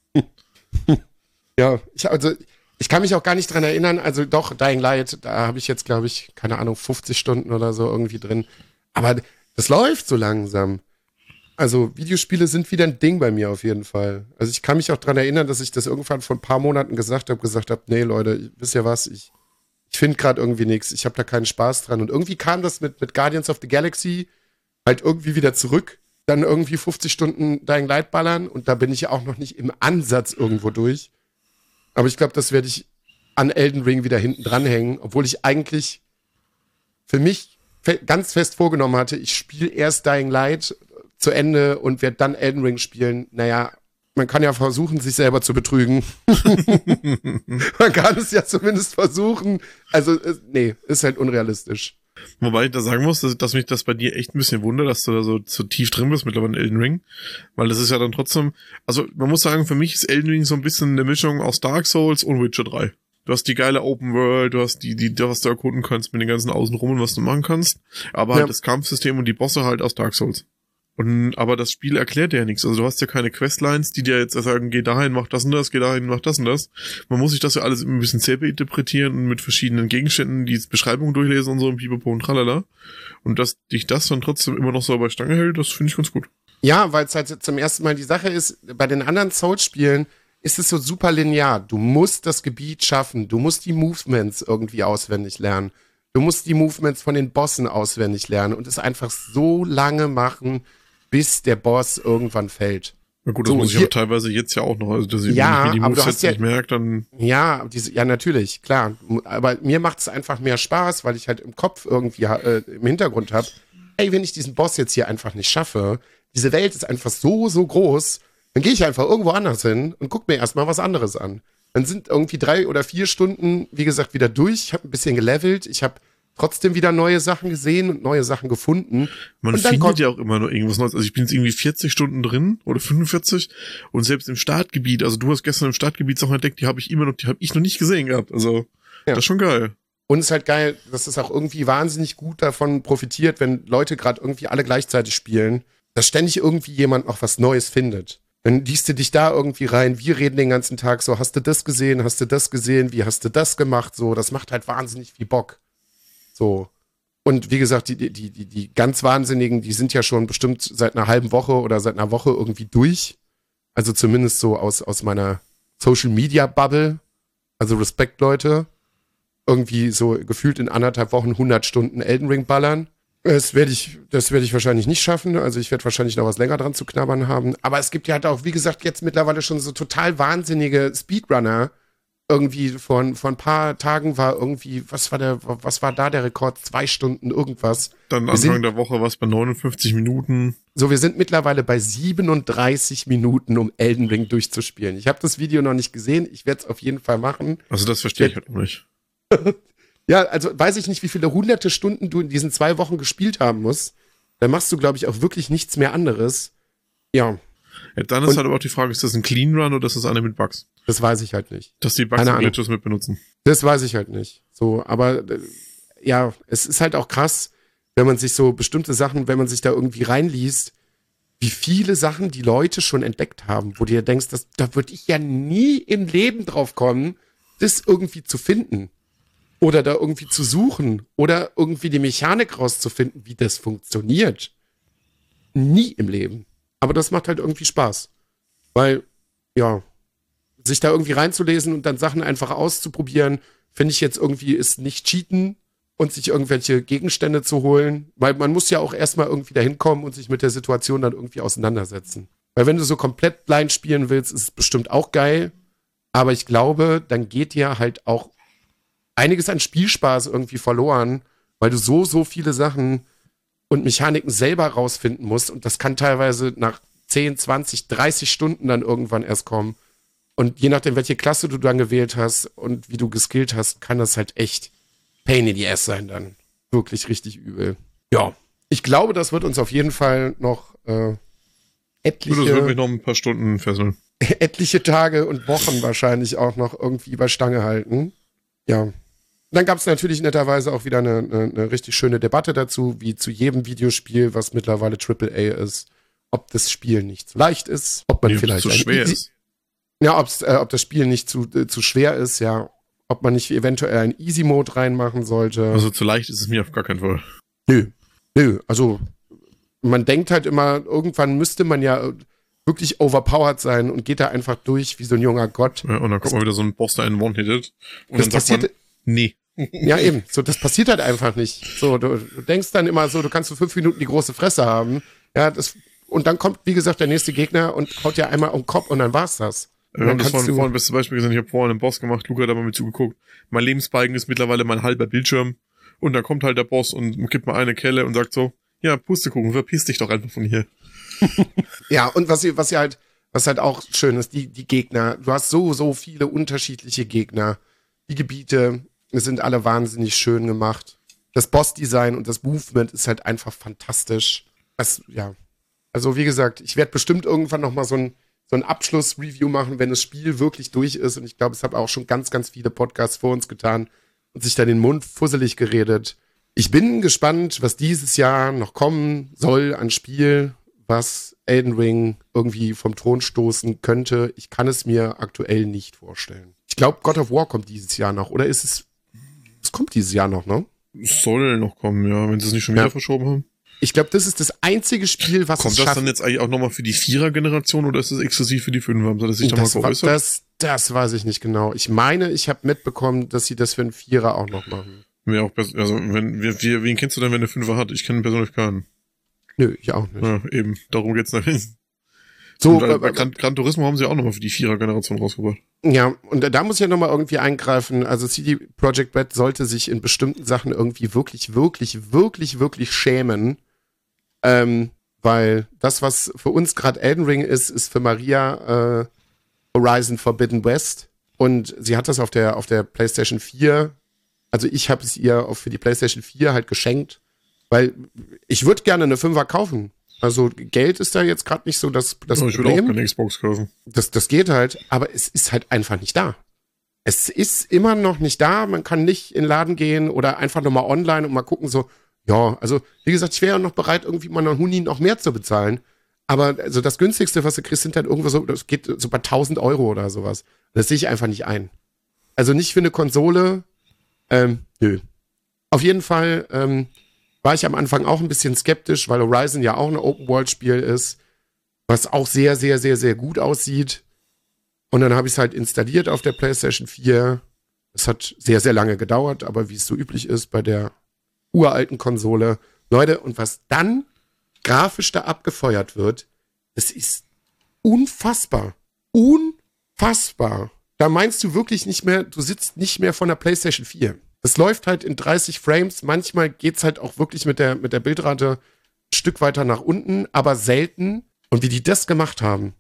Ja, ich kann mich auch gar nicht dran erinnern, also doch, Dying Light, da habe ich jetzt, glaube ich, keine Ahnung, 50 Stunden oder so irgendwie drin. Aber das läuft so langsam. Also Videospiele sind wieder ein Ding bei mir auf jeden Fall. Also ich kann mich auch dran erinnern, dass ich das irgendwann vor ein paar Monaten gesagt habe, nee Leute, wisst ihr was, ich finde gerade irgendwie nichts, ich habe da keinen Spaß dran. Und irgendwie kam das mit Guardians of the Galaxy halt irgendwie wieder zurück. Dann irgendwie 50 Stunden Dying Light ballern und da bin ich ja auch noch nicht im Ansatz irgendwo durch. Aber ich glaube, das werde ich an Elden Ring wieder hinten dranhängen, obwohl ich eigentlich für mich ganz fest vorgenommen hatte, ich spiele erst Dying Light zu Ende und werde dann Elden Ring spielen. Naja, man kann ja versuchen, sich selber zu betrügen. Man kann es ja zumindest versuchen. Also, nee, ist halt unrealistisch. Wobei ich da sagen muss, dass mich das bei dir echt ein bisschen wundert, dass du da so tief drin bist mittlerweile in Elden Ring. Weil das ist ja dann trotzdem, also man muss sagen, für mich ist Elden Ring so ein bisschen eine Mischung aus Dark Souls und Witcher 3. Du hast die geile Open World, du hast was du erkunden kannst mit den ganzen Außenrum und was du machen kannst. Aber halt das Kampfsystem und die Bosse halt aus Dark Souls. Aber das Spiel erklärt dir ja nichts. Also du hast ja keine Questlines, die dir jetzt sagen, geh dahin, mach das und das, geh dahin, mach das und das. Man muss sich das ja alles ein bisschen selber interpretieren und mit verschiedenen Gegenständen die Beschreibung durchlesen und so und pipapo und tralala. Und dass dich das dann trotzdem immer noch so bei Stange hält, das finde ich ganz gut. Ja, weil es halt zum ersten Mal die Sache ist, bei den anderen Souls-Spielen ist es so super linear. Du musst das Gebiet schaffen, du musst die Movements irgendwie auswendig lernen. Du musst die Movements von den Bossen auswendig lernen und es einfach so lange machen, bis der Boss irgendwann fällt. Na gut, das muss ich aber teilweise jetzt ja auch noch. Also, dass ich, wenn ich mir die Movesets nicht merke, dann... Ja, ja, natürlich, klar. Aber mir macht es einfach mehr Spaß, weil ich halt im Kopf irgendwie im Hintergrund habe, ey, wenn ich diesen Boss jetzt hier einfach nicht schaffe, diese Welt ist einfach so groß, dann gehe ich einfach irgendwo anders hin und guck mir erstmal was anderes an. Dann sind irgendwie 3 oder 4 Stunden, wie gesagt, wieder durch. Ich habe ein bisschen gelevelt. Ich habe trotzdem wieder neue Sachen gesehen und neue Sachen gefunden. Man findet ja auch immer noch irgendwas Neues. Also ich bin jetzt irgendwie 40 Stunden drin oder 45 und selbst im Startgebiet, also du hast gestern im Startgebiet Sachen entdeckt, die habe ich noch nicht gesehen gehabt. Also das ist schon geil. Und es ist halt geil, dass es auch irgendwie wahnsinnig gut davon profitiert, wenn Leute gerade irgendwie alle gleichzeitig spielen, dass ständig irgendwie jemand noch was Neues findet. Dann liest du dich da irgendwie rein, wir reden den ganzen Tag so, hast du das gesehen, wie hast du das gemacht, so, das macht halt wahnsinnig viel Bock. So. Und wie gesagt, die ganz Wahnsinnigen, die sind ja schon bestimmt seit einer halben Woche oder seit einer Woche irgendwie durch. Also zumindest so aus meiner Social-Media-Bubble. Also Respekt, Leute. Irgendwie so gefühlt in 1,5 Wochen 100 Stunden Elden Ring ballern. Das werde ich wahrscheinlich nicht schaffen. Also ich werde wahrscheinlich noch was länger dran zu knabbern haben. Aber es gibt ja halt auch, wie gesagt, jetzt mittlerweile schon so total wahnsinnige Speedrunner. Irgendwie vor ein paar Tagen war irgendwie, was war da der Rekord? 2 Stunden irgendwas. Dann Anfang der Woche war es bei 59 Minuten. So, wir sind mittlerweile bei 37 Minuten, um Elden Ring durchzuspielen. Ich habe das Video noch nicht gesehen. Ich werde es auf jeden Fall machen. Also das verstehe ich halt auch nicht. Ja, also weiß ich nicht, wie viele hunderte Stunden du in diesen 2 Wochen gespielt haben musst. Dann machst du, glaube ich, auch wirklich nichts mehr anderes. Ja. Ja, dann ist halt aber auch die Frage, ist das ein Clean Run oder ist das eine mit Bugs? Das weiß ich halt nicht. Dass die Bugs und Glitches mit benutzen. Das weiß ich halt nicht. So, aber ja, es ist halt auch krass, wenn man sich so bestimmte Sachen, wenn man sich da irgendwie reinliest, wie viele Sachen die Leute schon entdeckt haben, wo du dir denkst, da würde ich ja nie im Leben drauf kommen, das irgendwie zu finden. Oder da irgendwie zu suchen. Oder irgendwie die Mechanik rauszufinden, wie das funktioniert. Nie im Leben. Aber das macht halt irgendwie Spaß. Weil, ja, sich da irgendwie reinzulesen und dann Sachen einfach auszuprobieren, finde ich jetzt irgendwie ist nicht Cheaten. und sich irgendwelche Gegenstände zu holen, weil man muss ja auch erstmal irgendwie dahin kommen und sich mit der Situation dann irgendwie auseinandersetzen. Weil wenn du so komplett blind spielen willst, ist es bestimmt auch geil, aber ich glaube, dann geht dir halt auch einiges an Spielspaß irgendwie verloren, weil du so viele Sachen und Mechaniken selber rausfinden musst und das kann teilweise nach 10, 20, 30 Stunden dann irgendwann erst kommen. Und je nachdem, welche Klasse du dann gewählt hast und wie du geskillt hast, kann das halt echt Pain in the Ass sein dann. Wirklich richtig übel. Ja, ich glaube, das wird uns auf jeden Fall noch Das wird mich noch ein paar Stunden fesseln. etliche Tage und Wochen wahrscheinlich auch noch irgendwie bei Stange halten. Ja. Dann gab es natürlich netterweise auch wieder eine richtig schöne Debatte dazu, wie zu jedem Videospiel, was mittlerweile AAA ist, ob das Spiel nicht zu leicht ist, ob man vielleicht zu schwer ist. Ja, ob das Spiel nicht zu schwer ist, ja, ob man nicht eventuell einen Easy-Mode reinmachen sollte. Also zu leicht ist es mir auf gar keinen Fall. Nö, also man denkt halt immer, irgendwann müsste man ja wirklich overpowered sein und geht da einfach durch wie so ein junger Gott. Ja, und dann kommt mal wieder so ein Boss, der einen One-hittet. Und das dann sagt man, nee. Ja, eben. So, das passiert halt einfach nicht. So, du denkst dann immer so, du kannst für 5 Minuten die große Fresse haben. Ja, und dann kommt, wie gesagt, der nächste Gegner und haut ja einmal um den Kopf und dann war's das. Wir haben das vorhin das beste Beispiel gesehen. Ich habe vorhin einen Boss gemacht. Luca hat aber mit zugeguckt. Mein Lebensbalken ist mittlerweile mein halber Bildschirm. Und dann kommt halt der Boss und gibt mal eine Kelle und sagt so, ja, Pustekuchen, verpiss dich doch einfach von hier. Ja, und was halt auch schön ist, die Gegner. Du hast so viele unterschiedliche Gegner. Die Gebiete sind alle wahnsinnig schön gemacht. Das Boss-Design und das Movement ist halt einfach fantastisch. Also wie gesagt, ich werde bestimmt irgendwann noch mal so ein Abschluss-Review machen, wenn das Spiel wirklich durch ist. Und ich glaube, es haben auch schon ganz, ganz viele Podcasts vor uns getan und sich da den Mund fusselig geredet. Ich bin gespannt, was dieses Jahr noch kommen soll an Spiel, was Elden Ring irgendwie vom Thron stoßen könnte. Ich kann es mir aktuell nicht vorstellen. Ich glaube, God of War kommt dieses Jahr noch. Oder ist es kommt dieses Jahr noch, ne? Es soll noch kommen, ja, wenn sie es nicht schon wieder verschoben haben. Ich glaube, das ist das einzige Spiel, was kommt es das schafft. Dann jetzt eigentlich auch nochmal für die 4er-Generation oder ist es exklusiv für die 5er? Haben sie das sich da mal geäußert? Das weiß ich nicht genau. Ich meine, ich habe mitbekommen, dass sie das für einen 4er auch noch machen. Ja, auch also wen kennst du denn, wenn der 5er hat? Ich kenne persönlich keinen. Nö, ich auch nicht. Ja, eben, darum geht's nachher. So, bei Gran Turismo haben sie auch nochmal für die 4er-Generation rausgebracht. Ja, und da muss ich ja nochmal irgendwie eingreifen. Also CD Projekt Red sollte sich in bestimmten Sachen irgendwie wirklich schämen. Weil das, was für uns gerade Elden Ring ist für Maria Horizon Forbidden West. Und sie hat das auf der PlayStation 4, also ich habe es ihr auch für die PlayStation 4 halt geschenkt, weil ich würde gerne eine 5er kaufen. Also Geld ist da jetzt gerade nicht so das Problem. Ich würde auch keine Xbox kaufen. Das geht halt, aber es ist halt einfach nicht da. Es ist immer noch nicht da, man kann nicht in den Laden gehen oder einfach nochmal online und mal gucken so, ja, also wie gesagt, ich wäre ja noch bereit, irgendwie mal einen Huni noch mehr zu bezahlen. Aber also das günstigste, was du kriegst, sind halt irgendwo so, das geht so bei 1.000 Euro oder sowas. Das sehe ich einfach nicht ein. Also nicht für eine Konsole, nö. Auf jeden Fall war ich am Anfang auch ein bisschen skeptisch, weil Horizon ja auch ein Open-World-Spiel ist, was auch sehr, sehr, sehr, sehr gut aussieht. Und dann habe ich es halt installiert auf der PlayStation 4. Es hat sehr, sehr lange gedauert, aber wie es so üblich ist bei der uralten Konsole. Leute, und was dann grafisch da abgefeuert wird, das ist unfassbar. Unfassbar. Da meinst du wirklich nicht mehr, du sitzt nicht mehr von der PlayStation 4. Das läuft halt in 30 Frames. Manchmal geht's halt auch wirklich mit der Bildrate ein Stück weiter nach unten, aber selten. Und wie die das gemacht haben,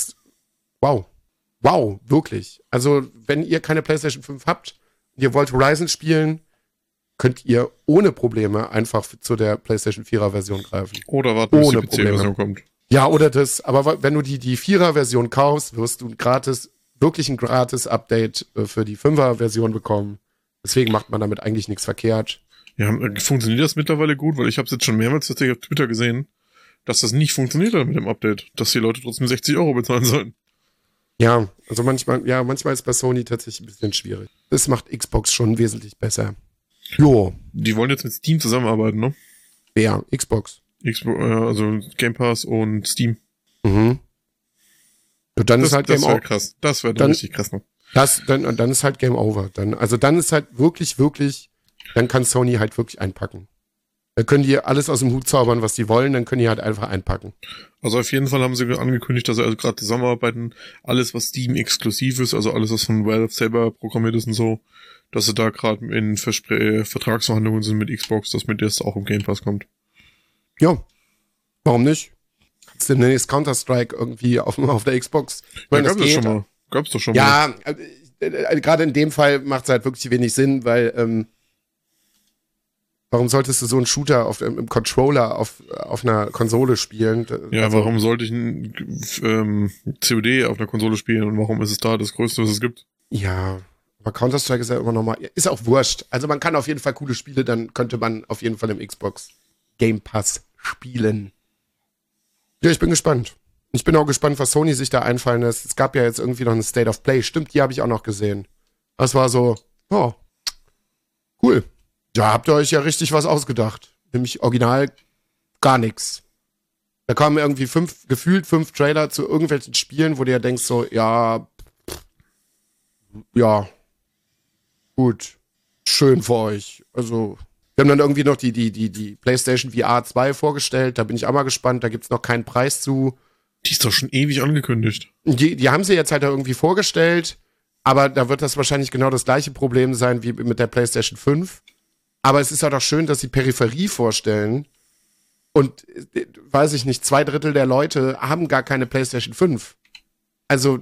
wow. Wow, wirklich. Also, wenn ihr keine PlayStation 5 habt und ihr wollt Horizon spielen, könnt ihr ohne Probleme einfach zu der PlayStation 4er Version greifen. Oder warten, bis die PC-Version kommt. Ja, oder das. Aber wenn du die 4er Version kaufst, wirst du wirklich ein gratis Update für die 5er Version bekommen. Deswegen macht man damit eigentlich nichts verkehrt. Ja, funktioniert das mittlerweile gut? Weil ich habe es jetzt schon mehrmals auf Twitter gesehen, dass das nicht funktioniert hat mit dem Update. Dass die Leute trotzdem 60 Euro bezahlen sollen. Ja, also manchmal ist bei Sony tatsächlich ein bisschen schwierig. Das macht Xbox schon wesentlich besser. Jo. Die wollen jetzt mit Steam zusammenarbeiten, ne? Ja, Xbox. Also Game Pass und Steam. Mhm. Und dann ist halt Game Over. Krass. Das wäre dann richtig krass noch. Dann ist halt Game Over. Dann ist halt wirklich dann kann Sony halt wirklich einpacken. Dann können die alles aus dem Hut zaubern, was die wollen, dann können die halt einfach einpacken. Also auf jeden Fall haben sie angekündigt, dass sie also gerade zusammenarbeiten, alles was Steam exklusiv ist, also alles was von Valve selber programmiert ist und so, dass sie da gerade in Vertragsverhandlungen sind mit Xbox, dass mit das auch im Game Pass kommt. Ja, warum nicht? Kannst du demnächst Counter-Strike irgendwie auf der Xbox? Ich meine, gab's doch schon mal. Ja, gerade in dem Fall macht es halt wirklich wenig Sinn, weil warum solltest du so einen Shooter im Controller auf einer Konsole spielen? Ja, also, warum sollte ich ein COD auf einer Konsole spielen und warum ist es da das Größte, was es gibt? Ja, aber Counter-Strike ist ja immer noch mal, ist auch wurscht. Also man kann auf jeden Fall coole Spiele, dann könnte man auf jeden Fall im Xbox Game Pass spielen. Ja, ich bin gespannt. Ich bin auch gespannt, was Sony sich da einfallen lässt. Es gab ja jetzt irgendwie noch eine State of Play. Stimmt, die habe ich auch noch gesehen. Das war so, oh, cool. Ja, habt ihr euch ja richtig was ausgedacht. Nämlich original gar nichts. Da kamen irgendwie gefühlt fünf Trailer zu irgendwelchen Spielen, wo du ja denkst so, ja, gut, schön für euch. Also, wir haben dann irgendwie noch die PlayStation VR 2 vorgestellt. Da bin ich auch mal gespannt. Da gibt's noch keinen Preis zu. Die ist doch schon ewig angekündigt. Die haben sie jetzt halt irgendwie vorgestellt. Aber da wird das wahrscheinlich genau das gleiche Problem sein wie mit der PlayStation 5. Aber es ist ja doch schön, dass sie Peripherie vorstellen. Und, weiß ich nicht, 2/3 der Leute haben gar keine PlayStation 5. Also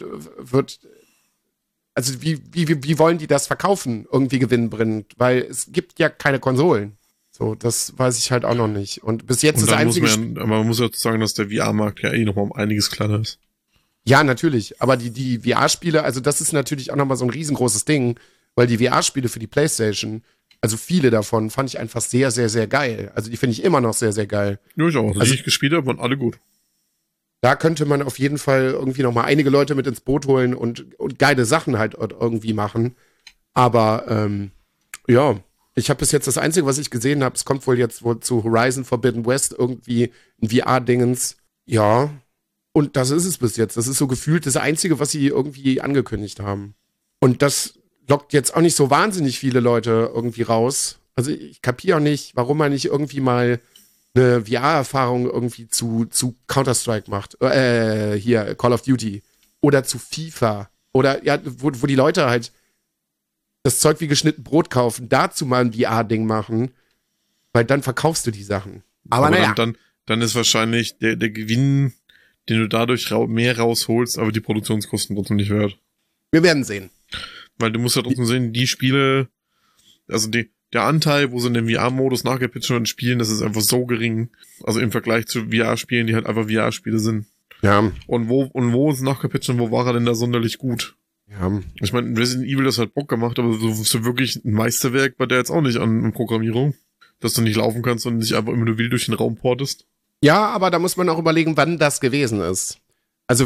wie wollen die das verkaufen, irgendwie gewinnbringend? Weil es gibt ja keine Konsolen. So, das weiß ich halt auch noch nicht. Und bis jetzt und das einzige... aber man muss ja sagen, dass der VR-Markt ja nochmal um einiges kleiner ist. Ja, natürlich. Aber die VR-Spiele, also das ist natürlich auch nochmal so ein riesengroßes Ding, weil die VR-Spiele für die PlayStation, also viele davon, fand ich einfach sehr, sehr, sehr geil. Also die finde ich immer noch sehr, sehr geil. Ja, ich auch. Die ich gespielt habe, waren alle gut. Da könnte man auf jeden Fall irgendwie noch mal einige Leute mit ins Boot holen und geile Sachen halt irgendwie machen. Aber ja, ich habe bis jetzt das Einzige, was ich gesehen habe, es kommt wohl jetzt zu Horizon Forbidden West irgendwie ein VR-Dingens. Ja, und das ist es bis jetzt. Das ist so gefühlt das Einzige, was sie irgendwie angekündigt haben. Und das lockt jetzt auch nicht so wahnsinnig viele Leute irgendwie raus. Also ich kapiere auch nicht, warum man nicht irgendwie mal eine VR-Erfahrung irgendwie zu Counter-Strike macht. Hier, Call of Duty. Oder zu FIFA. Oder ja, wo die Leute halt das Zeug wie geschnitten Brot kaufen, dazu mal ein VR-Ding machen, weil dann verkaufst du die Sachen. Aber naja. Dann ist wahrscheinlich der Gewinn, den du dadurch mehr rausholst, aber die Produktionskosten trotzdem nicht wert. Wir werden sehen. Weil du musst ja trotzdem sehen, die Spiele, also der Anteil, wo sie in dem VR-Modus nachgepitcht werden spielen, das ist einfach so gering. Also im Vergleich zu VR-Spielen, die halt einfach VR-Spiele sind. Ja. Und wo ist nachgepitcht und wo war er denn da sonderlich gut? Ja. Ich meine, Resident Evil, das hat Bock gemacht, aber so wirklich ein Meisterwerk war der jetzt auch nicht an Programmierung. Dass du nicht laufen kannst und nicht einfach immer nur wild durch den Raum portest. Ja, aber da muss man auch überlegen, wann das gewesen ist. Also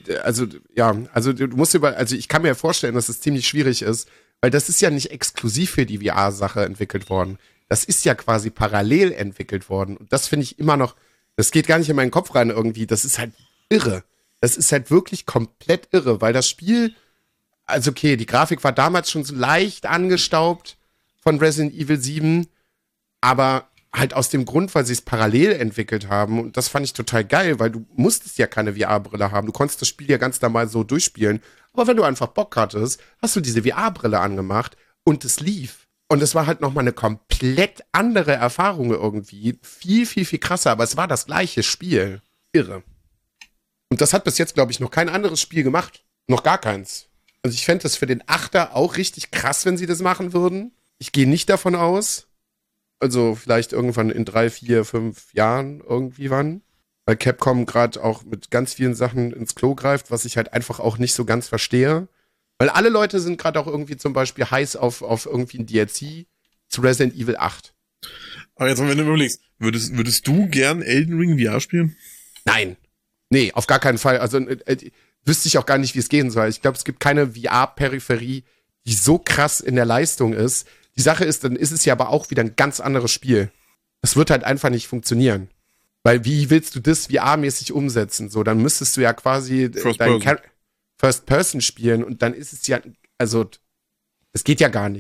du musst also ich kann mir vorstellen, dass es ziemlich schwierig ist, weil das ist ja nicht exklusiv für die VR-Sache entwickelt worden. Das ist ja quasi parallel entwickelt worden. Und das finde ich immer noch, das geht gar nicht in meinen Kopf rein irgendwie. Das ist halt irre. Das ist halt wirklich komplett irre, weil das Spiel, also okay, die Grafik war damals schon so leicht angestaubt von Resident Evil 7, aber halt aus dem Grund, weil sie es parallel entwickelt haben. Und das fand ich total geil, weil du musstest ja keine VR-Brille haben. Du konntest das Spiel ja ganz normal so durchspielen. Aber wenn du einfach Bock hattest, hast du diese VR-Brille angemacht und es lief. Und es war halt nochmal eine komplett andere Erfahrung irgendwie. Viel, viel, viel krasser. Aber es war das gleiche Spiel. Irre. Und das hat bis jetzt, glaube ich, noch kein anderes Spiel gemacht. Noch gar keins. Also ich fände das für den Achter auch richtig krass, wenn sie das machen würden. Ich gehe nicht davon aus. Also vielleicht irgendwann in 3, 4, 5 Jahren irgendwie wann. Weil Capcom gerade auch mit ganz vielen Sachen ins Klo greift, was ich halt einfach auch nicht so ganz verstehe. Weil alle Leute sind gerade auch irgendwie zum Beispiel heiß auf irgendwie ein DLC zu Resident Evil 8. Aber jetzt, wenn du überlegst, würdest du gern Elden Ring VR spielen? Nein. Nee, auf gar keinen Fall. Also wüsste ich auch gar nicht, wie es gehen soll. Ich glaube, es gibt keine VR-Peripherie, die so krass in der Leistung ist. Die Sache ist, dann ist es ja aber auch wieder ein ganz anderes Spiel. Das wird halt einfach nicht funktionieren. Weil wie willst du das VR-mäßig umsetzen? So, dann müsstest du ja quasi First Person spielen und dann ist es ja, also, das geht ja gar nicht.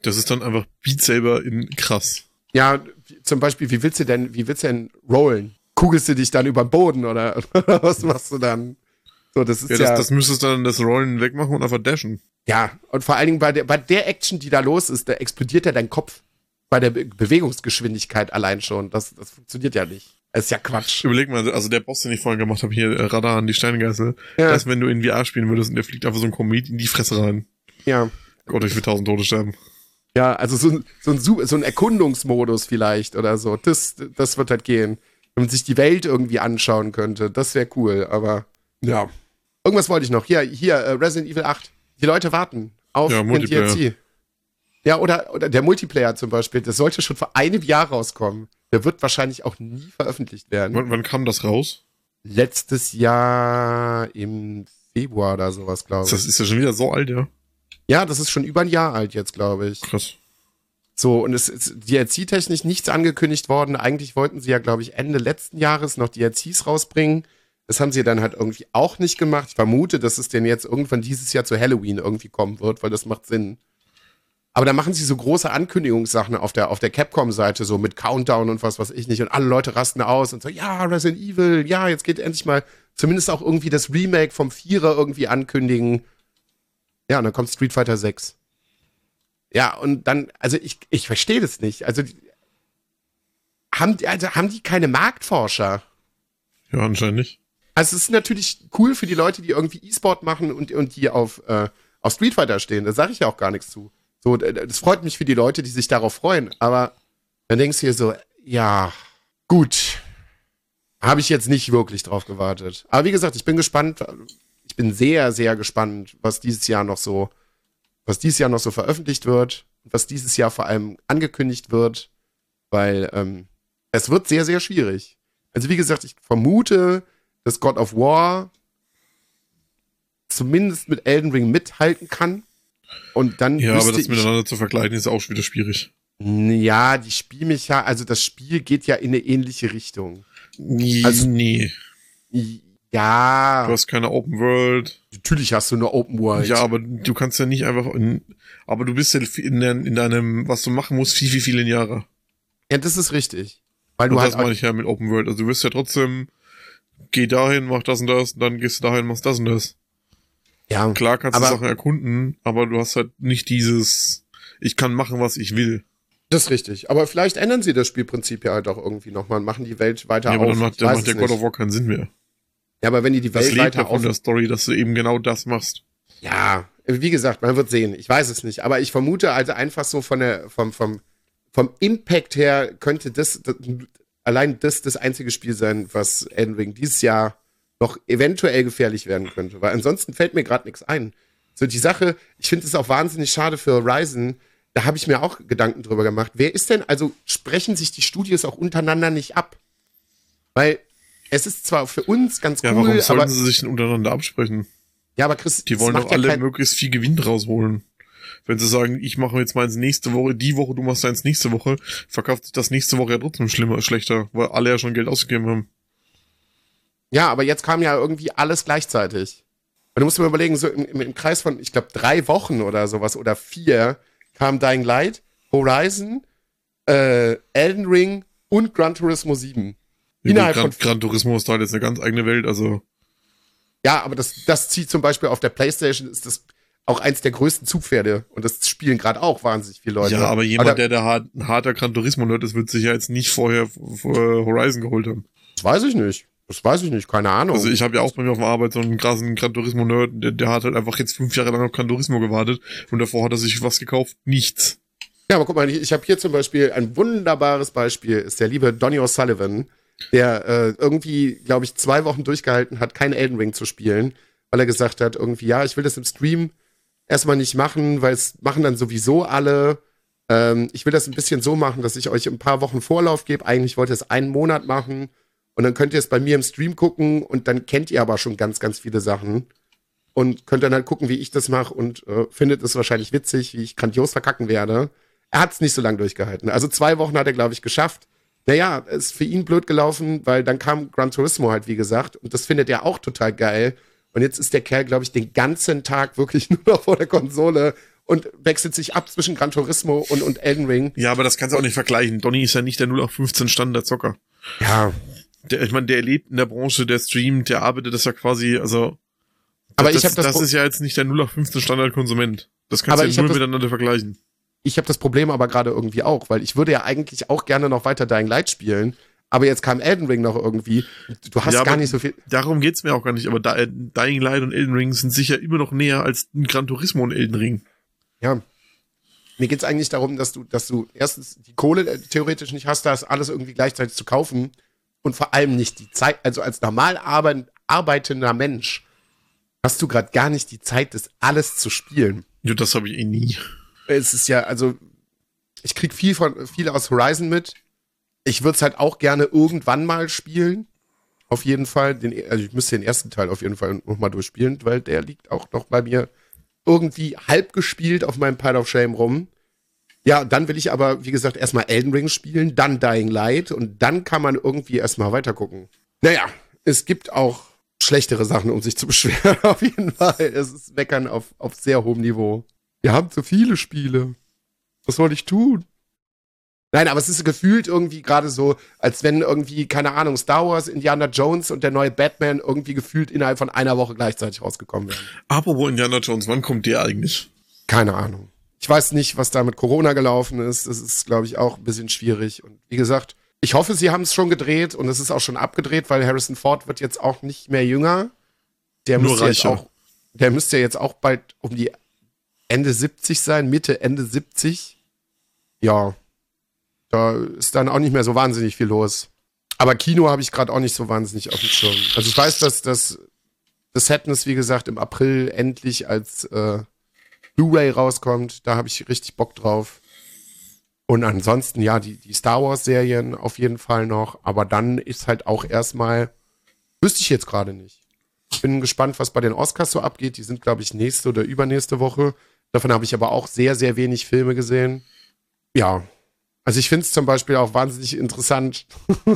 Das ist dann einfach Beat Saber in krass. Ja, zum Beispiel, wie willst du denn rollen? Kugelst du dich dann über den Boden oder was machst du dann? So, das ist das müsstest du dann das Rollen wegmachen und einfach dashen. Ja, und vor allen Dingen bei der Action, die da los ist, da explodiert ja dein Kopf bei der Bewegungsgeschwindigkeit allein schon. Das funktioniert ja nicht. Das ist ja Quatsch. Überleg mal, also der Boss, den ich vorhin gemacht habe, hier Radar an die Steingeißel, dass wenn du in VR spielen würdest und der fliegt einfach so ein Komet in die Fresse rein. Ja. Gott, ich will 1000 Tote sterben. Ja, also so ein Erkundungsmodus vielleicht oder so. Das wird halt gehen. Wenn man sich die Welt irgendwie anschauen könnte, das wäre cool, aber ja. Irgendwas wollte ich noch. Hier, Resident Evil 8. Die Leute warten auf den DLC. Ja, oder der Multiplayer zum Beispiel, das sollte schon vor einem Jahr rauskommen. Der wird wahrscheinlich auch nie veröffentlicht werden. Wann kam das raus? Letztes Jahr im Februar oder sowas, glaube ich. Das ist ja schon wieder so alt, ja? Ja, das ist schon über ein Jahr alt jetzt, glaube ich. Krass. So, und es ist DLC-technisch nichts angekündigt worden. Eigentlich wollten sie ja, glaube ich, Ende letzten Jahres noch DLCs rausbringen. Das haben sie dann halt irgendwie auch nicht gemacht. Ich vermute, dass es denn jetzt irgendwann dieses Jahr zu Halloween irgendwie kommen wird, weil das macht Sinn. Aber da machen sie so große Ankündigungssachen auf der Capcom-Seite, so mit Countdown und was weiß ich nicht. Und alle Leute rasten aus und so, ja, Resident Evil, ja, jetzt geht endlich mal zumindest auch irgendwie das Remake vom Vierer irgendwie ankündigen. Ja, und dann kommt Street Fighter 6. Ja, und dann, also ich verstehe das nicht. Also haben die keine Marktforscher? Ja, anscheinend nicht. Also es ist natürlich cool für die Leute, die irgendwie E-Sport machen und die auf Street Fighter stehen. Da sage ich ja auch gar nichts zu. So, das freut mich für die Leute, die sich darauf freuen. Aber dann denkst du dir so, ja, gut. Habe ich jetzt nicht wirklich drauf gewartet. Aber wie gesagt, ich bin gespannt. Ich bin sehr, sehr gespannt, was dieses Jahr noch so veröffentlicht wird. Und was dieses Jahr vor allem angekündigt wird. Weil es wird sehr, sehr schwierig. Also wie gesagt, ich vermute, dass God of War zumindest mit Elden Ring mithalten kann. Und dann ja, aber das miteinander zu vergleichen ist auch schon wieder schwierig. Ja, die Spielmechanik, also das Spiel geht ja in eine ähnliche Richtung. Also, nee. Ja. Du hast keine Open World. Natürlich hast du eine Open World. Ja, aber du kannst ja nicht einfach aber du bist ja in deinem, was du machen musst, viel, viel, viele Jahre. Ja, das ist richtig. Weil und du das halt meine ich ja mit Open World. Also du wirst ja trotzdem, geh dahin, mach das und das, dann gehst du dahin, machst das und das. Ja. Klar kannst du Sachen erkunden, aber du hast halt nicht dieses, ich kann machen, was ich will. Das ist richtig. Aber vielleicht ändern sie das Spielprinzip ja halt auch irgendwie nochmal und machen die Welt weiter auf. Ja, aber dann macht der God of War keinen Sinn mehr. Ja, aber wenn die Welt lebt weiter von der Story, dass du eben genau das machst. Ja, wie gesagt, man wird sehen. Ich weiß es nicht. Aber ich vermute also einfach so vom Impact her könnte das einzige Spiel sein, was Elden Ring dieses Jahr noch eventuell gefährlich werden könnte. Weil ansonsten fällt mir gerade nichts ein. So die Sache, ich finde es auch wahnsinnig schade für Horizon. Da habe ich mir auch Gedanken drüber gemacht. Wer ist denn, also sprechen sich die Studios auch untereinander nicht ab? Weil es ist zwar für uns ganz cool, warum sollten sie sich denn untereinander absprechen? Ja, aber Chris, die wollen doch alle möglichst viel Gewinn rausholen. Wenn sie sagen, ich mache jetzt meins nächste Woche, die Woche, du machst deins nächste Woche, verkauft sich das nächste Woche ja trotzdem schlechter, weil alle ja schon Geld ausgegeben haben. Ja, aber jetzt kam ja irgendwie alles gleichzeitig. Und du musst mir überlegen, so im Kreis von, ich glaube, 3 Wochen oder sowas oder 4 kam Dying Light, Horizon, Elden Ring und Gran Turismo 7. Gran Turismo ist halt jetzt eine ganz eigene Welt, also. Ja, aber das zieht zum Beispiel auf der PlayStation, ist das auch eins der größten Zugpferde. Und das spielen gerade auch wahnsinnig viele Leute. Ja, aber jemand, der ein harter Gran Turismo-Nerd ist, wird sich ja jetzt nicht vorher Horizon geholt haben. Das weiß ich nicht, keine Ahnung. Also ich habe ja auch bei mir auf der Arbeit so einen krassen Gran Turismo-Nerd, der hat halt einfach jetzt 5 Jahre lang auf Gran Turismo gewartet und davor hat er sich was gekauft, nichts. Ja, aber guck mal, ich habe hier zum Beispiel ein wunderbares Beispiel, ist der liebe Donny O'Sullivan, der irgendwie, glaube ich, 2 Wochen durchgehalten hat, kein Elden Ring zu spielen, weil er gesagt hat, irgendwie, ja, ich will das im Stream erstmal nicht machen, weil es machen dann sowieso alle. Ich will das ein bisschen so machen, dass ich euch ein paar Wochen Vorlauf gebe. Eigentlich wollte ich es 1 Monat machen und dann könnt ihr es bei mir im Stream gucken und dann kennt ihr aber schon ganz, ganz viele Sachen und könnt dann halt gucken, wie ich das mache und findet es wahrscheinlich witzig, wie ich grandios verkacken werde. Er hat es nicht so lange durchgehalten. Also 2 Wochen hat er, glaube ich, geschafft. Naja, ist für ihn blöd gelaufen, weil dann kam Gran Turismo halt, wie gesagt, und das findet er auch total geil. Und jetzt ist der Kerl, glaube ich, den ganzen Tag wirklich nur noch vor der Konsole und wechselt sich ab zwischen Gran Turismo und Elden Ring. Ja, aber das kannst du auch nicht vergleichen. Donny ist ja nicht der 0815 Standardzocker. Ja. Ich meine, der lebt in der Branche, der streamt, der arbeitet das ja quasi, also aber das ist ja jetzt nicht der 0815 Standardkonsument. Das kannst du ja null miteinander vergleichen. Ich habe das Problem aber gerade irgendwie auch, weil ich würde ja eigentlich auch gerne noch weiter Dying Light spielen, aber jetzt kam Elden Ring noch irgendwie. Du hast gar nicht so viel. Darum geht's mir auch gar nicht, aber Dying Light und Elden Ring sind sicher immer noch näher als ein Gran Turismo und Elden Ring. Ja. Mir geht's eigentlich darum, dass du erstens die Kohle theoretisch nicht hast, das alles irgendwie gleichzeitig zu kaufen und vor allem nicht die Zeit, also als normal arbeitender Mensch hast du gerade gar nicht die Zeit, das alles zu spielen. Ja, das habe ich nie. Es ist ja, also, ich krieg viel aus Horizon mit. Ich würde es halt auch gerne irgendwann mal spielen. Auf jeden Fall. Also ich müsste den ersten Teil auf jeden Fall nochmal durchspielen, weil der liegt auch noch bei mir irgendwie halb gespielt auf meinem Pile of Shame rum. Ja, dann will ich aber, wie gesagt, erstmal Elden Ring spielen, dann Dying Light und dann kann man irgendwie erstmal weitergucken. Naja, es gibt auch schlechtere Sachen, um sich zu beschweren, auf jeden Fall. Es ist Meckern auf sehr hohem Niveau. Wir haben zu viele Spiele. Was soll ich tun? Nein, aber es ist gefühlt irgendwie gerade so, als wenn irgendwie, keine Ahnung, Star Wars, Indiana Jones und der neue Batman irgendwie gefühlt innerhalb von einer Woche gleichzeitig rausgekommen wären. Apropos Indiana Jones, wann kommt der eigentlich? Keine Ahnung. Ich weiß nicht, was da mit Corona gelaufen ist. Das ist, glaube ich, auch ein bisschen schwierig. Und wie gesagt, ich hoffe, sie haben es schon gedreht und es ist auch schon abgedreht, weil Harrison Ford wird jetzt auch nicht mehr jünger. Der müsste jetzt auch bald um die Ende 70 sein, Ende 70. Ja, da ist dann auch nicht mehr so wahnsinnig viel los. Aber Kino habe ich gerade auch nicht so wahnsinnig auf dem Schirm. Also ich weiß, dass das Sadness, wie gesagt, im April endlich als Blu-ray rauskommt. Da habe ich richtig Bock drauf. Und ansonsten, ja, die Star Wars-Serien auf jeden Fall noch. Aber dann ist halt auch erstmal, wüsste ich jetzt gerade nicht. Ich bin gespannt, was bei den Oscars so abgeht. Die sind, glaube ich, nächste oder übernächste Woche. Davon habe ich aber auch sehr, sehr wenig Filme gesehen. Ja, also ich finde es zum Beispiel auch wahnsinnig interessant.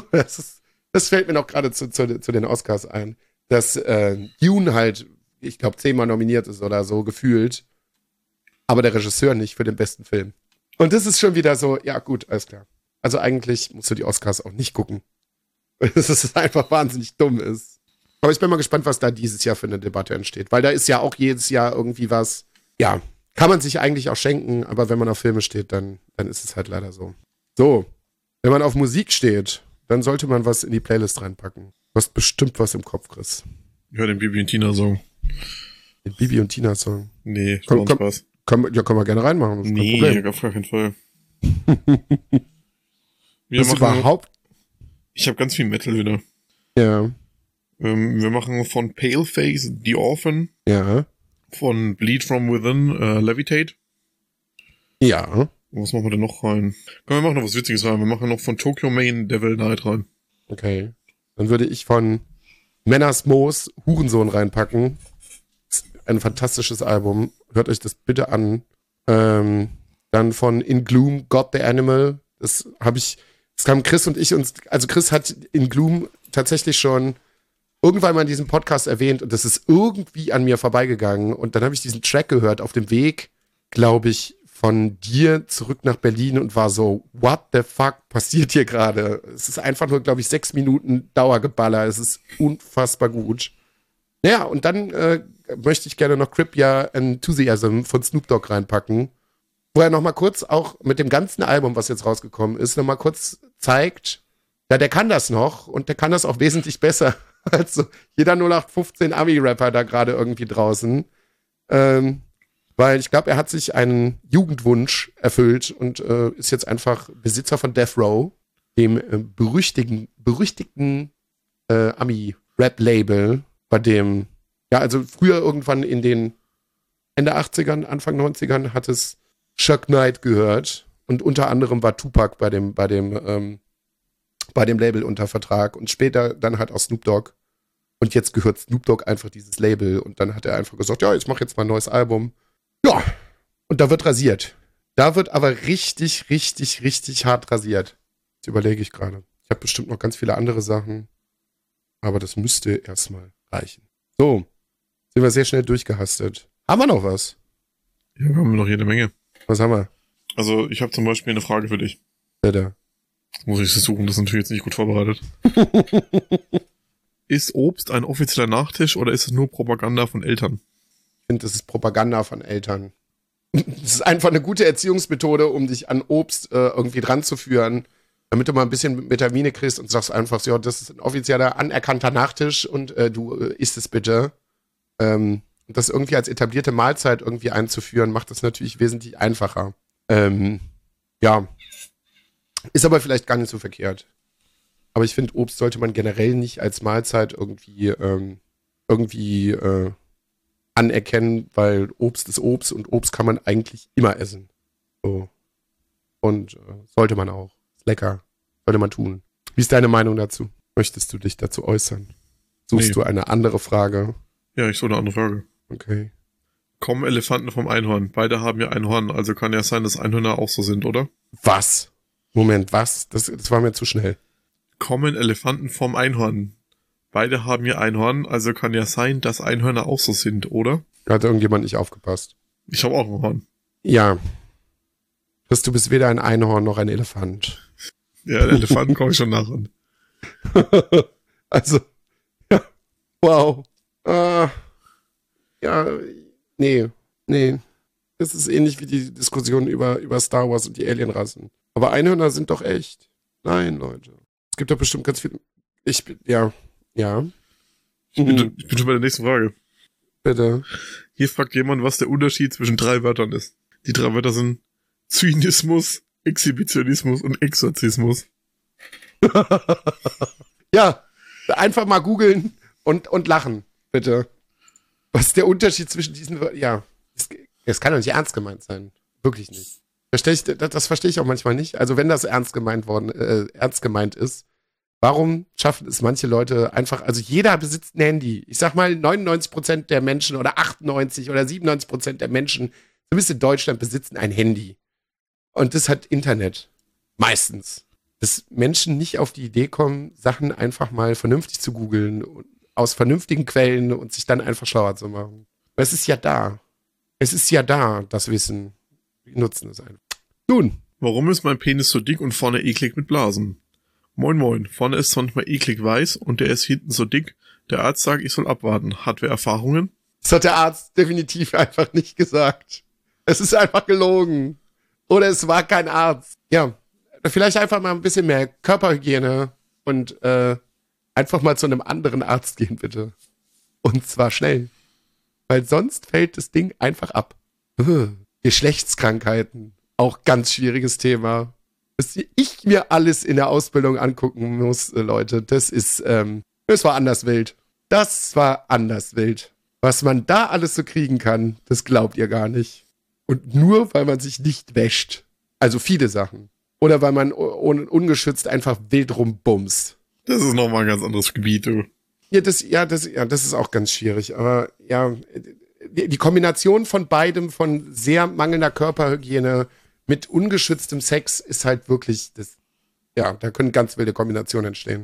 Das fällt mir noch gerade zu den Oscars ein, dass Dune halt, ich glaube, 10-mal nominiert ist oder so, gefühlt. Aber der Regisseur nicht für den besten Film. Und das ist schon wieder so, ja gut, alles klar. Also eigentlich musst du die Oscars auch nicht gucken. Dass es einfach wahnsinnig dumm ist. Aber ich bin mal gespannt, was da dieses Jahr für eine Debatte entsteht. Weil da ist ja auch jedes Jahr irgendwie was, ja, kann man sich eigentlich auch schenken, aber wenn man auf Filme steht, dann ist es halt leider so. So, wenn man auf Musik steht, dann sollte man was in die Playlist reinpacken. Du hast bestimmt was im Kopf, Chris. Ja, den Bibi und Tina-Song. Den Bibi und Tina-Song? Nee, komm, Spaß. Können wir gerne reinmachen. Nee, auf gar keinen Fall. Ich habe ganz viel Metal wieder. Ja. Wir machen von Paleface The Orphan. Ja. Von Bleed From Within Levitate. Ja. Was machen wir denn noch rein? Komm, wir machen noch was Witziges rein. Wir machen noch von Tokyo Main Devil Knight rein. Okay. Dann würde ich von Männers Moos Hurensohn reinpacken. Ein fantastisches Album. Hört euch das bitte an. Dann von In Gloom God the Animal. Das haben Chris und ich uns, also Chris hat In Gloom tatsächlich schon irgendwann mal in diesem Podcast erwähnt und das ist irgendwie an mir vorbeigegangen. Und dann habe ich diesen Track gehört auf dem Weg, glaube ich, von dir zurück nach Berlin und war so, what the fuck passiert hier gerade? Es ist einfach nur, glaube ich, 6 Minuten Dauergeballer. Es ist unfassbar gut. Naja, und dann möchte ich gerne noch Crip Ja Enthusiasm von Snoop Dogg reinpacken, wo er nochmal kurz auch mit dem ganzen Album, was jetzt rausgekommen ist, nochmal kurz zeigt, ja, der kann das noch und der kann das auch wesentlich besser als so jeder 0815 Ami-Rapper da gerade irgendwie draußen. Weil ich glaube, er hat sich einen Jugendwunsch erfüllt und ist jetzt einfach Besitzer von Death Row, dem berüchtigten Ami-Rap-Label, bei dem, ja, also früher irgendwann in den Ende 80ern, Anfang 90ern hat es Chuck Knight gehört und unter anderem war Tupac bei dem Label unter Vertrag und später dann halt auch Snoop Dogg. Und jetzt gehört Snoop Dogg einfach dieses Label und dann hat er einfach gesagt, ja, ich mache jetzt mal ein neues Album. Ja, und da wird rasiert. Da wird aber richtig, richtig, richtig hart rasiert. Das überlege ich gerade. Ich habe bestimmt noch ganz viele andere Sachen, aber das müsste erstmal reichen. So, sind wir sehr schnell durchgehastet. Haben wir noch was? Ja, wir haben noch jede Menge. Was haben wir? Also, ich habe zum Beispiel eine Frage für dich. Bitte. Jetzt muss ich sie suchen, das ist natürlich jetzt nicht gut vorbereitet. Ist Obst ein offizieller Nachtisch oder ist es nur Propaganda von Eltern? Ich finde, das ist Propaganda von Eltern. Das ist einfach eine gute Erziehungsmethode, um dich an Obst irgendwie dran zu führen, damit du mal ein bisschen Vitamine kriegst und sagst einfach, ja, das ist ein offizieller, anerkannter Nachtisch und du isst es bitte. Das irgendwie als etablierte Mahlzeit irgendwie einzuführen, macht das natürlich wesentlich einfacher. Ja, ist aber vielleicht gar nicht so verkehrt. Aber ich finde, Obst sollte man generell nicht als Mahlzeit irgendwie anerkennen, weil Obst ist Obst und Obst kann man eigentlich immer essen. So. Und sollte man auch. Ist lecker. Sollte man tun. Wie ist deine Meinung dazu? Möchtest du dich dazu äußern? Suchst du eine andere Frage? Ja, ich suche eine andere Frage. Okay. Kommen Elefanten vom Einhorn? Beide haben ja ein Horn, also kann ja sein, dass Einhörner auch so sind, oder? Was? Moment, was? Das war mir zu schnell. Kommen Elefanten vom Einhorn? Beide haben ja ein Horn, also kann ja sein, dass Einhörner auch so sind, oder? Da hat irgendjemand nicht aufgepasst. Ich habe auch ein Horn. Ja. Du bist weder ein Einhorn noch ein Elefant. Ja, Elefanten komme ich schon nach an. Also, ja, wow. Ja, nee. Das ist ähnlich wie die Diskussion über Star Wars und die Alienrassen. Aber Einhörner sind doch echt. Nein, Leute. Es gibt doch bestimmt ganz viele. Ja. Ich bin schon bei der nächsten Frage. Bitte. Hier fragt jemand, was der Unterschied zwischen 3 Wörtern ist. Die 3 Wörter sind Zynismus, Exhibitionismus und Exorzismus. Ja, einfach mal googeln und lachen, bitte. Was ist der Unterschied zwischen diesen Wörtern? Ja, es kann doch nicht ernst gemeint sein. Wirklich nicht. Das verstehe ich auch manchmal nicht. Also wenn das ernst gemeint ist, warum schaffen es manche Leute einfach, also jeder besitzt ein Handy. Ich sag mal, 99% der Menschen oder 98 oder 97% der Menschen, zumindest in Deutschland, besitzen ein Handy. Und das hat Internet. Meistens. Dass Menschen nicht auf die Idee kommen, Sachen einfach mal vernünftig zu googeln, aus vernünftigen Quellen und sich dann einfach schlauer zu machen. Aber es ist ja da. Es ist ja da, das Wissen. Wir nutzen es einfach. Nun. Warum ist mein Penis so dick und vorne eklig mit Blasen? Moin moin, vorne ist manchmal eklig weiß und der ist hinten so dick. Der Arzt sagt, ich soll abwarten. Hat wer Erfahrungen? Das hat der Arzt definitiv einfach nicht gesagt. Es ist einfach gelogen. Oder es war kein Arzt. Ja, vielleicht einfach mal ein bisschen mehr Körperhygiene und einfach mal zu einem anderen Arzt gehen, bitte. Und zwar schnell. Weil sonst fällt das Ding einfach ab. Geschlechtskrankheiten. Auch ganz schwieriges Thema. Was ich mir alles in der Ausbildung angucken muss, Leute, das war anders wild. Das war anders wild. Was man da alles so kriegen kann, das glaubt ihr gar nicht. Und nur, weil man sich nicht wäscht. Also viele Sachen. Oder weil man ungeschützt einfach wild rumbumst. Das ist nochmal ein ganz anderes Gebiet, du. Das ist auch ganz schwierig. Aber ja, die Kombination von beidem, von sehr mangelnder Körperhygiene mit ungeschütztem Sex ist halt wirklich da können ganz wilde Kombinationen entstehen.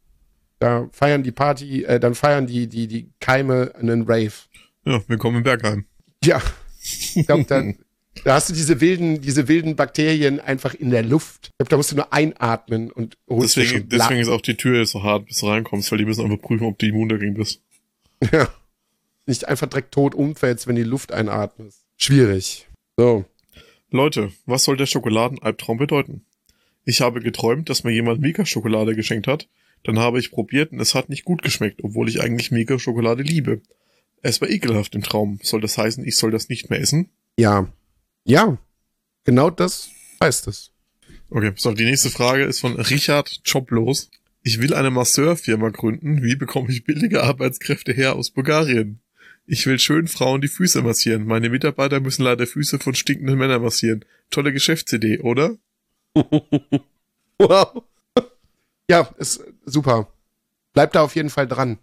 Da feiern die dann feiern die Keime einen Rave. Ja, willkommen im Bergheim. Ja, ich glaube, da hast du diese wilden Bakterien einfach in der Luft. Ich glaube, da musst du nur einatmen und holst deswegen ist auch die Tür so hart, bis du reinkommst, weil die müssen einfach prüfen, ob du immun dagegen bist. Ja. Nicht einfach direkt tot umfällst, wenn die Luft einatmest. Schwierig. So. Leute, was soll der Schokoladenalbtraum bedeuten? Ich habe geträumt, dass mir jemand Mega-Schokolade geschenkt hat. Dann habe ich probiert und es hat nicht gut geschmeckt, obwohl ich eigentlich Mega-Schokolade liebe. Es war ekelhaft im Traum. Soll das heißen, ich soll das nicht mehr essen? Ja. Ja. Genau das heißt es. Okay, so, die nächste Frage ist von Richard Joblos. Ich will eine Masseurfirma gründen. Wie bekomme ich billige Arbeitskräfte her aus Bulgarien? Ich will schön Frauen die Füße massieren. Meine Mitarbeiter müssen leider Füße von stinkenden Männern massieren. Tolle Geschäftsidee, oder? Wow. Ja, ist super. Bleib da auf jeden Fall dran.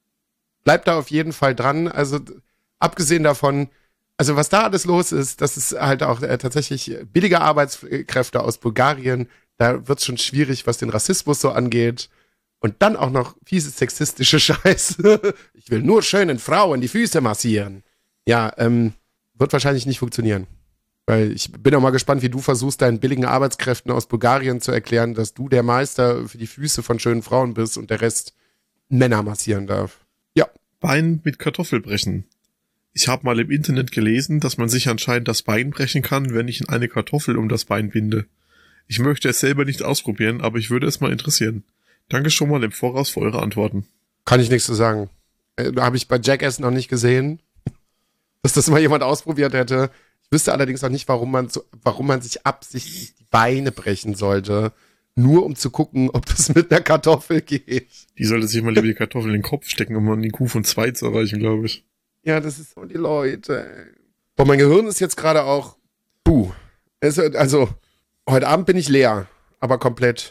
Also, abgesehen davon, also was da alles los ist, das ist halt auch tatsächlich billige Arbeitskräfte aus Bulgarien. Da wird's schon schwierig, was den Rassismus so angeht. Und dann auch noch fiese sexistische Scheiße. Ich will nur schönen Frauen die Füße massieren. Ja, wird wahrscheinlich nicht funktionieren. Weil ich bin auch mal gespannt, wie du versuchst, deinen billigen Arbeitskräften aus Bulgarien zu erklären, dass du der Meister für die Füße von schönen Frauen bist und der Rest Männer massieren darf. Ja. Bein mit Kartoffel brechen. Ich habe mal im Internet gelesen, dass man sich anscheinend das Bein brechen kann, wenn ich eine Kartoffel um das Bein binde. Ich möchte es selber nicht ausprobieren, aber ich würde es mal interessieren. Danke schon mal im Voraus für eure Antworten. Kann ich nichts zu sagen. Habe ich bei Jackass noch nicht gesehen, dass das mal jemand ausprobiert hätte. Ich wüsste allerdings auch nicht, warum man sich absichtlich die Beine brechen sollte, nur um zu gucken, ob das mit einer Kartoffel geht. Die sollte sich mal lieber die Kartoffel in den Kopf stecken, um die Kuh von 2 zu erreichen, glaube ich. Ja, das ist so die Leute. Boah, mein Gehirn ist jetzt gerade auch, also, heute Abend bin ich leer, aber komplett.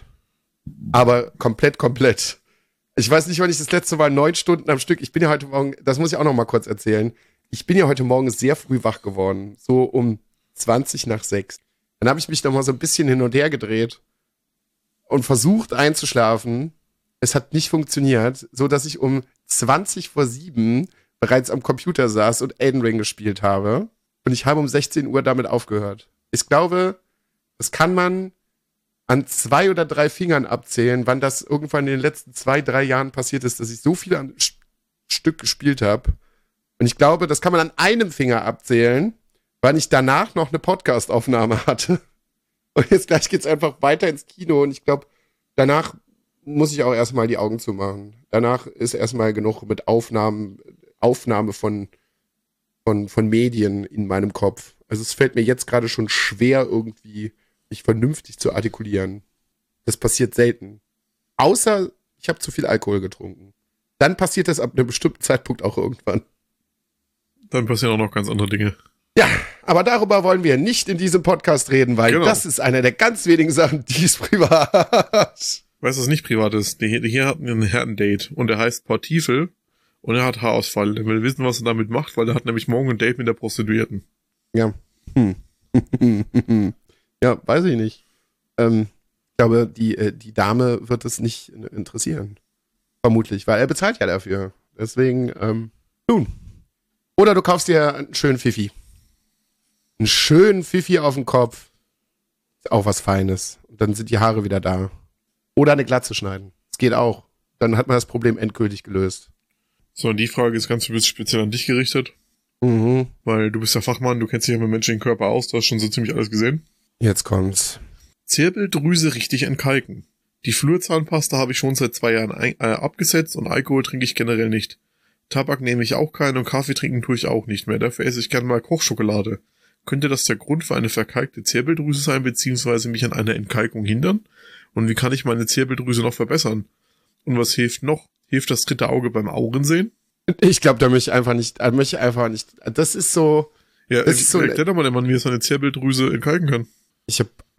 Komplett. Ich weiß nicht, wann ich das letzte Mal 9 Stunden am Stück, ich bin ja heute Morgen, das muss ich auch noch mal kurz erzählen, ich bin ja heute Morgen sehr früh wach geworden, so um 20:20. Dann habe ich mich noch mal so ein bisschen hin und her gedreht und versucht einzuschlafen. Es hat nicht funktioniert, so dass ich um 7:20 bereits am Computer saß und Elden Ring gespielt habe. Und ich habe um 16 Uhr damit aufgehört. Ich glaube, das kann man an 2 oder 3 Fingern abzählen, wann das irgendwann in den letzten 2-3 Jahren passiert ist, dass ich so viel am Stück gespielt habe. Und ich glaube, das kann man an einem Finger abzählen, weil ich danach noch eine Podcast-Aufnahme hatte. Und jetzt gleich geht's einfach weiter ins Kino. Und ich glaube, danach muss ich auch erstmal die Augen zumachen. Danach ist erstmal genug mit Aufnahme von Medien in meinem Kopf. Also es fällt mir jetzt gerade schon schwer, irgendwie mich vernünftig zu artikulieren. Das passiert selten. Außer ich habe zu viel Alkohol getrunken. Dann passiert das ab einem bestimmten Zeitpunkt auch irgendwann. Dann passieren auch noch ganz andere Dinge. Ja, aber darüber wollen wir nicht in diesem Podcast reden, weil das ist eine der ganz wenigen Sachen, die ist privat. Weißt du, was nicht privat ist? Hier hatten wir ein Herrendate und er heißt Portiefel und er hat Haarausfall. Er will wissen, was er damit macht, weil er hat nämlich morgen ein Date mit der Prostituierten. Ja. Ja, weiß ich nicht. Ich glaube, die Dame wird es nicht interessieren. Vermutlich, weil er bezahlt ja dafür. Deswegen, nun. Oder du kaufst dir einen schönen Fifi. Einen schönen Fifi auf den Kopf. Ist auch was Feines. Und dann sind die Haare wieder da. Oder eine Glatze schneiden. Das geht auch. Dann hat man das Problem endgültig gelöst. So, und die Frage ist ganz speziell an dich gerichtet. Mhm. Weil du bist ja Fachmann, du kennst dich ja mit dem menschlichen Körper aus, du hast schon so ziemlich alles gesehen. Jetzt kommt's. Zirbeldrüse richtig entkalken. Die Flurzahnpasta habe ich schon seit 2 Jahren abgesetzt und Alkohol trinke ich generell nicht. Tabak nehme ich auch keinen und Kaffee trinken tue ich auch nicht mehr. Dafür esse ich gerne mal Kochschokolade. Könnte das der Grund für eine verkalkte Zirbeldrüse sein, beziehungsweise mich an einer Entkalkung hindern? Und wie kann ich meine Zirbeldrüse noch verbessern? Und was hilft noch? Hilft das 3. Auge beim Augensehen? Ich glaube, da möchte ich einfach nicht. Das ist so. Ja, erklär doch mal dem Mann, wie es eine Zirbeldrüse entkalken kann. Ich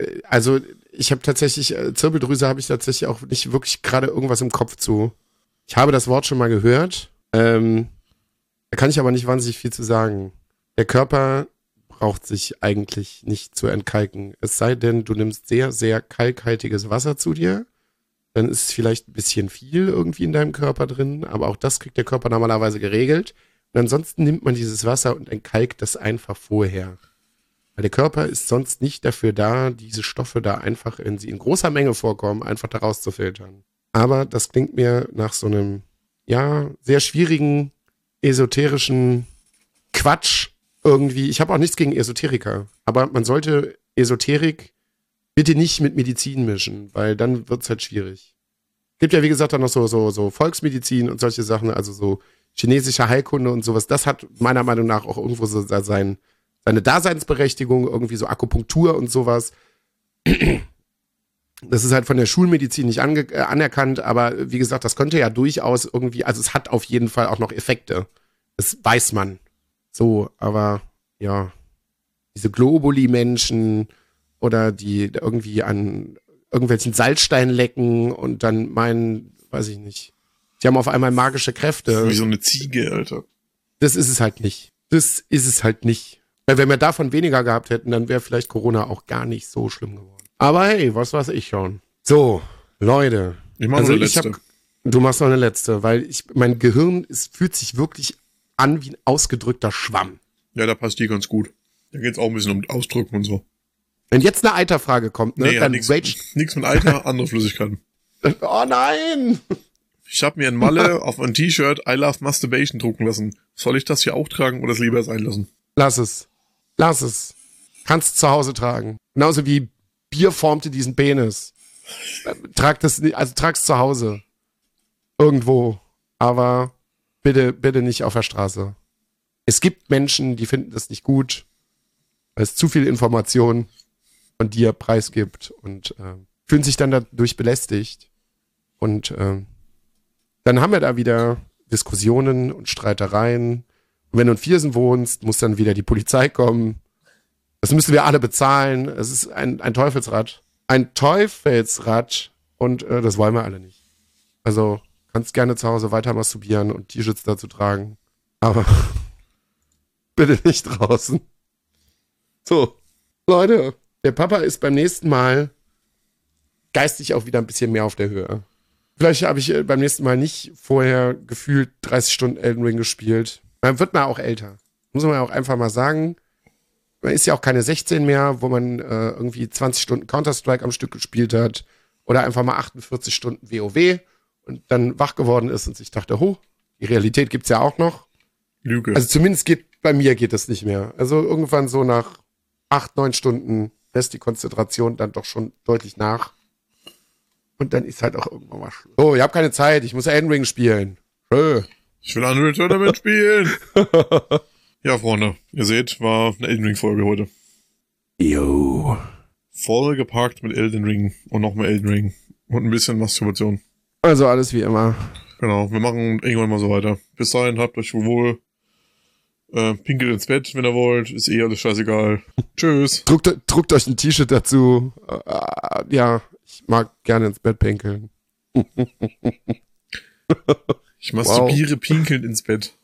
habe tatsächlich, Zirbeldrüse habe ich tatsächlich auch nicht wirklich gerade irgendwas im Kopf zu. Ich habe das Wort schon mal gehört. Da kann ich aber nicht wahnsinnig viel zu sagen. Der Körper braucht sich eigentlich nicht zu entkalken. Es sei denn, du nimmst sehr, sehr kalkhaltiges Wasser zu dir. Dann ist es vielleicht ein bisschen viel irgendwie in deinem Körper drin, aber auch das kriegt der Körper normalerweise geregelt. Und ansonsten nimmt man dieses Wasser und entkalkt das einfach vorher. Weil der Körper ist sonst nicht dafür da, diese Stoffe da einfach, wenn sie in großer Menge vorkommen, einfach da rauszufiltern. Aber das klingt mir nach so einem, ja, sehr schwierigen, esoterischen Quatsch irgendwie. Ich habe auch nichts gegen Esoteriker, aber man sollte Esoterik bitte nicht mit Medizin mischen, weil dann wird's halt schwierig. Gibt ja, wie gesagt, dann noch so Volksmedizin und solche Sachen, also so chinesische Heilkunde und sowas. Das hat meiner Meinung nach auch irgendwo so seine Daseinsberechtigung, irgendwie so Akupunktur und sowas. Das ist halt von der Schulmedizin nicht anerkannt, aber wie gesagt, das könnte ja durchaus irgendwie, also es hat auf jeden Fall auch noch Effekte. Das weiß man. So, aber ja, diese Globuli-Menschen oder die irgendwie an irgendwelchen Salzsteinen lecken und dann meinen, weiß ich nicht, die haben auf einmal magische Kräfte. Wie so eine Ziege, Alter. Das ist es halt nicht. Weil wenn wir davon weniger gehabt hätten, dann wäre vielleicht Corona auch gar nicht so schlimm geworden. Aber hey, was weiß ich schon. So, Leute. Ich mach noch eine letzte. Du machst noch eine letzte, weil mein Gehirn fühlt sich wirklich an wie ein ausgedrückter Schwamm. Ja, da passt die ganz gut. Da geht's auch ein bisschen um Ausdrücken und so. Wenn jetzt eine Eiterfrage kommt, ne, Nee, dann nix mit Eiter, andere Flüssigkeiten. Oh nein! Ich habe mir in Malle auf ein T-Shirt I Love Masturbation drucken lassen. Soll ich das hier auch tragen oder es lieber sein lassen? Lass es. Lass es. Kannst zu Hause tragen. Genauso wie Bier formte diesen Penis. Trag's zu Hause. Irgendwo. Aber bitte nicht auf der Straße. Es gibt Menschen, die finden das nicht gut, weil es zu viel Information von dir preisgibt und fühlen sich dann dadurch belästigt. Und dann haben wir da wieder Diskussionen und Streitereien. Und wenn du in Viersen wohnst, muss dann wieder die Polizei kommen. Das müssen wir alle bezahlen. Es ist ein Teufelsrad. Ein Teufelsrad. Und das wollen wir alle nicht. Also kannst gerne zu Hause weiter masturbieren und T-Shirts dazu tragen. Aber bitte nicht draußen. So, Leute, der Papa ist beim nächsten Mal geistig auch wieder ein bisschen mehr auf der Höhe. Vielleicht habe ich beim nächsten Mal nicht vorher gefühlt 30 Stunden Elden Ring gespielt. Man wird mal auch älter. Muss man ja auch einfach mal sagen. Man ist ja auch keine 16 mehr, wo man irgendwie 20 Stunden Counter-Strike am Stück gespielt hat. Oder einfach mal 48 Stunden WoW und dann wach geworden ist und sich dachte, die Realität gibt's ja auch noch. Lüge. Also zumindest bei mir geht das nicht mehr. Also irgendwann so nach 8, 9 Stunden lässt die Konzentration dann doch schon deutlich nach. Und dann ist halt auch irgendwann mal Schluss. Oh, ich habe keine Zeit, ich muss Elden Ring spielen. Ich will Unreal Tournament spielen. Ja, Freunde, ihr seht, war eine Elden Ring-Folge heute. Jo. Voll geparkt mit Elden Ring und noch mehr Elden Ring. Und ein bisschen Masturbation. Also alles wie immer. Genau, wir machen irgendwann mal so weiter. Bis dahin, habt euch wohl. Pinkelt ins Bett, wenn ihr wollt. Ist eh alles scheißegal. Tschüss. Druckt euch ein T-Shirt dazu. Ja, ich mag gerne ins Bett pinkeln. Ich masturbiere pinkelnd ins Bett.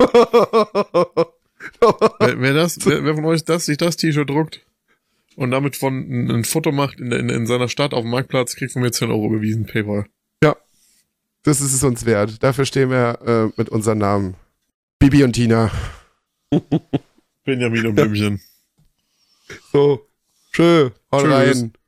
Wer von euch sich das T-Shirt druckt und damit ein Foto macht in seiner Stadt auf dem Marktplatz, kriegt von mir 10 Euro überwiesen, PayPal. Ja, das ist es uns wert. Dafür stehen wir mit unseren Namen. Bibi und Tina. Benjamin und Blümchen. So, schön, haut Tschüss. rein.